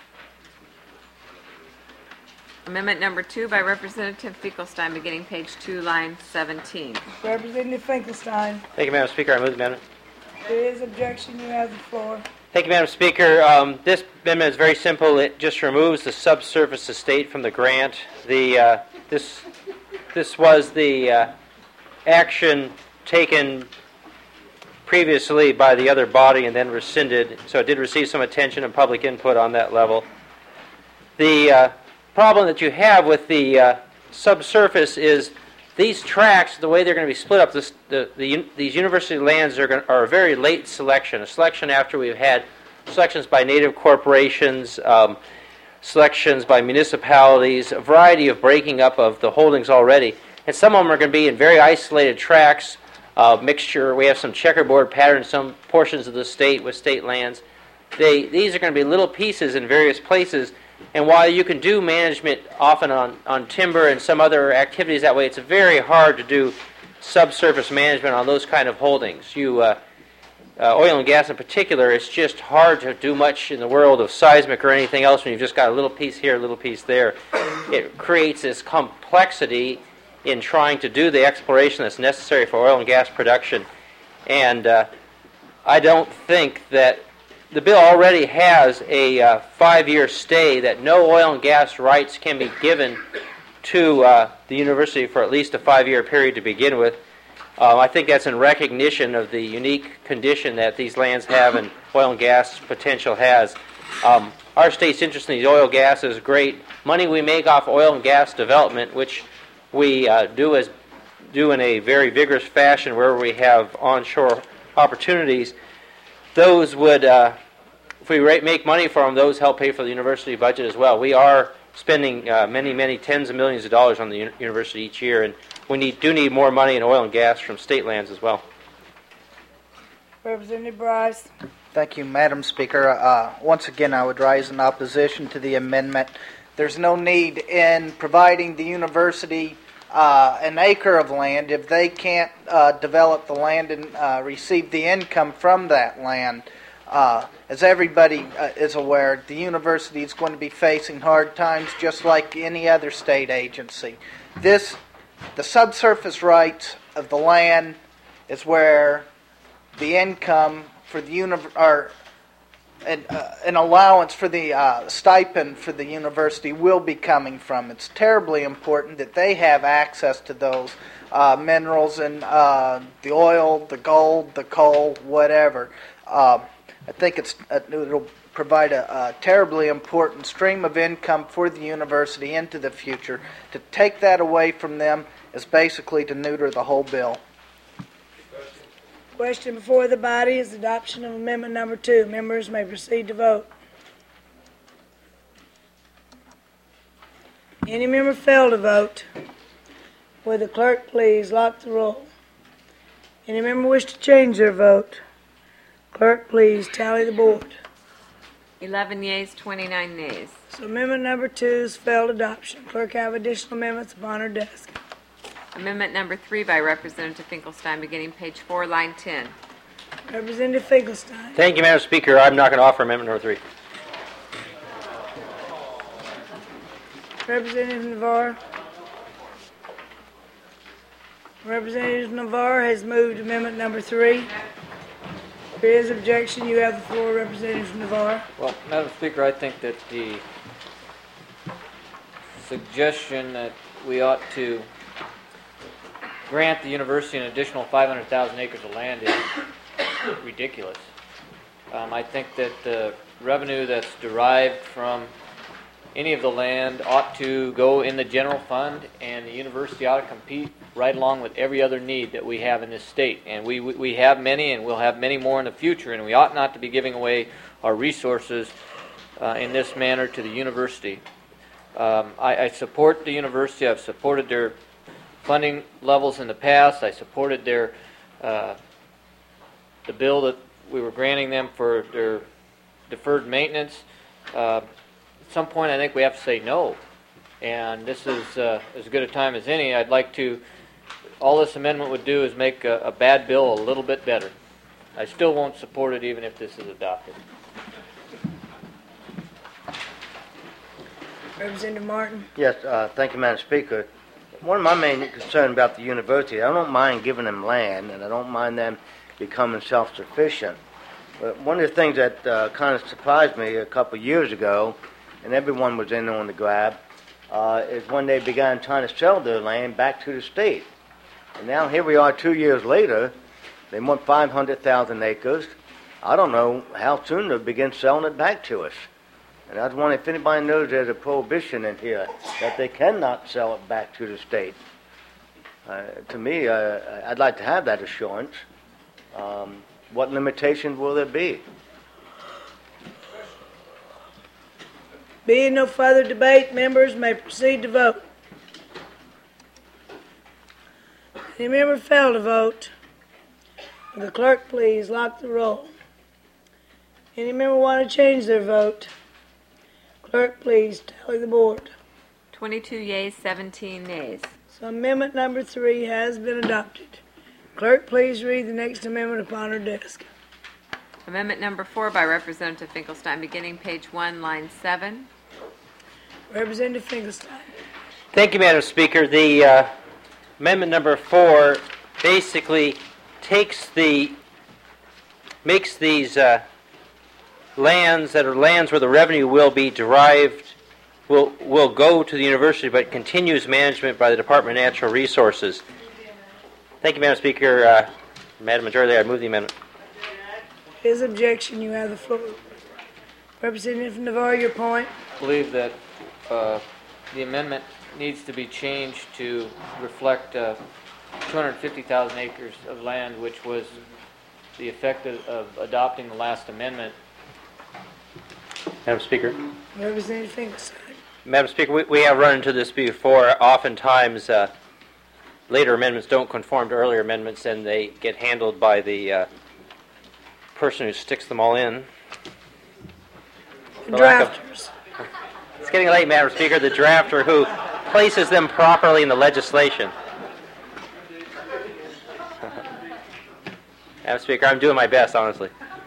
S3: Amendment number 2 by Representative Finkelstein, beginning page 2, line 17.
S1: Representative Finkelstein.
S4: Thank you, Madam Speaker. I move the amendment.
S1: There is objection. You have the floor.
S4: Thank you, Madam Speaker. This amendment is very simple. It just removes the subsurface estate from the grant. This was the action taken previously by the other body and then rescinded, so it did receive some attention and public input on that level. The problem that you have with the subsurface is these tracts, the way they're going to be split up, these university lands are a very late selection, a selection after we've had selections by native corporations, selections by municipalities, a variety of breaking up of the holdings already. And some of them are going to be in very isolated tracts, mixture. We have some checkerboard patterns, some portions of the state with state lands. These are going to be little pieces in various places. And while you can do management often on timber and some other activities that way, it's very hard to do subsurface management on those kind of holdings. Oil and gas in particular, it's just hard to do much in the world of seismic or anything else when you've just got a little piece here, a little piece there. It creates this complexity in trying to do the exploration that's necessary for oil and gas production. And I don't think that the bill already has a 5-year stay that no oil and gas rights can be given to the university for at least a 5-year period to begin with. I think that's in recognition of the unique condition that these lands have and oil and gas potential has. Our state's interest in the oil and gas is great. Money we make off oil and gas development, which we do in a very vigorous fashion where we have onshore opportunities, those would, if we make money from them, those help pay for the university budget as well. We are spending many tens of millions of dollars on the university each year, and we do need more money in oil and gas from state lands as well.
S1: Representative Bryce.
S23: Thank you, Madam Speaker. Once again, I would rise in opposition to the amendment. There's no need in providing the university an acre of land if they can't develop the land and receive the income from that land. As everybody is aware, the university is going to be facing hard times just like any other state agency. The subsurface rights of the land is where the income for the an allowance for the stipend for the university will be coming from. It's terribly important that they have access to those minerals and the oil, the gold, the coal, whatever. I think it'll provide a terribly important stream of income for the university into the future. To take that away from them is basically to neuter the whole bill.
S1: Question before the body is adoption of amendment number 2. Members may proceed to vote. Any member fail to vote? Will the clerk please lock the roll? Any member wish to change their vote? Clerk, please tally the board.
S3: 11 yeas, 29 nays.
S1: So amendment number 2 is failed adoption. Clerk have additional amendments upon her desk.
S3: Amendment number 3 by Representative Finkelstein, beginning page 4, line 10.
S1: Representative Finkelstein.
S4: Thank you, Madam Speaker. I'm not going to offer amendment number 3.
S1: Representative Navarre. Representative Navarre has moved amendment number 3. If there is objection, you have the floor, Representative Navarre.
S6: Well, Madam Speaker, I think that the suggestion that we ought to grant the university an additional 500,000 acres of land is ridiculous. I think that the revenue that's derived from any of the land ought to go in the general fund, and the university ought to compete right along with every other need that we have in this state. And we have many, and we'll have many more in the future, and we ought not to be giving away our resources in this manner to the university. I support the university. I've supported their funding levels in the past. I supported their the bill that we were granting them for their deferred maintenance. At some point, I think we have to say no and this is as good a time as any. I'd like to, all this amendment would do is make a bad bill a little bit better. I still won't support it even if this is adopted.
S1: Representative Martin.
S20: Yes, thank you, Madam Speaker. One of my main concerns about the university, I don't mind giving them land, and I don't mind them becoming self-sufficient. But one of the things that kind of surprised me a couple of years ago, and everyone was in on the grab, is when they began trying to sell their land back to the state. And now here we are 2 years later, they want 500,000 acres. I don't know how soon they'll begin selling it back to us. And I was wondering if anybody knows there's a prohibition in here that they cannot sell it back to the state. To me, I'd like to have that assurance. What limitations will there be?
S1: Being no further debate, members may proceed to vote. Any member fail to vote? Will the clerk please lock the roll? Any member want to change their vote? Clerk, please tally the board.
S3: 22 yeas, 17 nays.
S1: So amendment number 3 has been adopted. Clerk, please read the next amendment upon her desk.
S3: Amendment number 4 by Representative Finkelstein, beginning page 1, line 7.
S1: Representative Finkelstein.
S4: Thank you, Madam Speaker. The amendment number 4 basically makes these lands that are lands where the revenue will be derived, will go to the university, but continues management by the Department of Natural Resources. Thank you, Madam Speaker. Madam Majority, I move the amendment.
S1: His objection, you have the floor. Representative Navarro, your point.
S6: I believe that the amendment needs to be changed to reflect 250,000 acres of land, which was the effect of adopting the last amendment.
S4: Madam Speaker.
S1: Representative Finkelstein.
S4: Madam Speaker, we have run into this before. Oftentimes, later amendments don't conform to earlier amendments, and they get handled by the person who sticks them all in.
S1: The drafters.
S4: It's getting late, Madam Speaker. The drafter who places them properly in the legislation. Madam Speaker, I'm doing my best, honestly.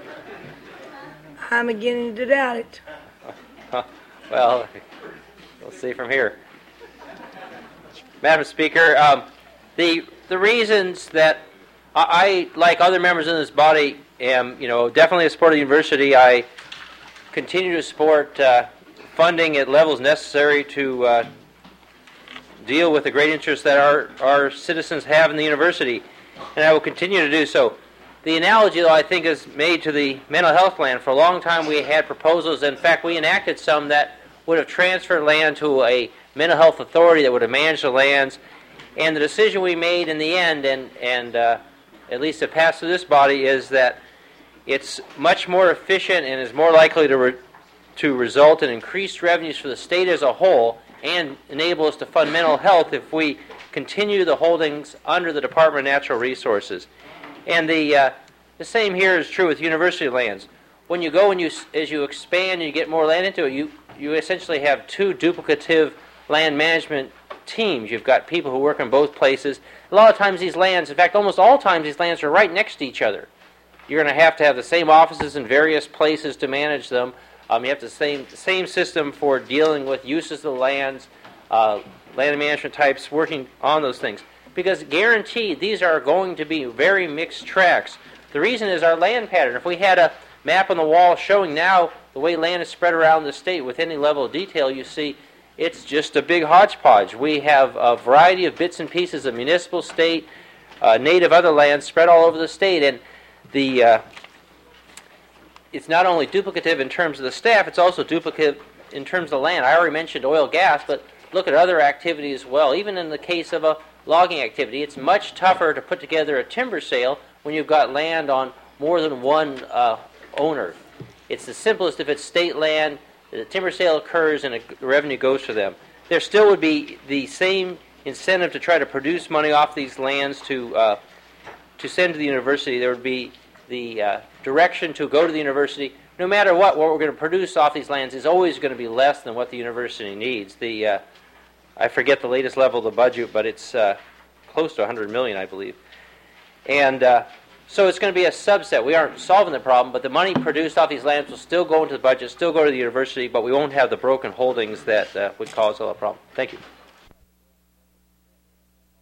S1: I'm beginning to doubt it.
S4: Well, we'll see from here. Madam Speaker, the reasons that I, like other members in this body, am definitely a support of the university. I continue to support funding at levels necessary to deal with the great interest that our citizens have in the university, and I will continue to do so. The analogy, though, I think is made to the mental health land. For a long time we had proposals. In fact, we enacted some that would have transferred land to a mental health authority that would have managed the lands. And the decision we made in the end, and at least it passed through this body, is that it's much more efficient and is more likely to result in increased revenues for the state as a whole and enable us to fund mental health if we continue the holdings under the Department of Natural Resources. And the same here is true with university lands. When you go and as you expand and you get more land into it, you essentially have two duplicative land management teams. You've got people who work in both places. A lot of times these lands, in fact, almost all times these lands are right next to each other. You're going to have the same offices in various places to manage them. You have the same system for dealing with uses of the lands, land management types, working on those things. Because guaranteed, these are going to be very mixed tracts. The reason is our land pattern. If we had a map on the wall showing now the way land is spread around the state with any level of detail, you see it's just a big hodgepodge. We have a variety of bits and pieces of municipal, state, native other lands spread all over the state. And it's not only duplicative in terms of the staff, it's also duplicative in terms of the land. I already mentioned oil, gas, but look at other activities as well. Even in the case of a logging activity, it's much tougher to put together a timber sale when you've got land on more than one owner. It's the simplest if it's state land, the timber sale occurs and the revenue goes to them. There still would be the same incentive to try to produce money off these lands to send to the university. There would be the direction to go to the university. No matter what we're going to produce off these lands is always going to be less than what the university needs. The I forget the latest level of the budget, but it's close to 100 million, I believe. And so it's going to be a subset. We aren't solving the problem, but the money produced off these lands will still go into the budget, still go to the university, but we won't have the broken holdings that would cause a lot of problem. Thank you.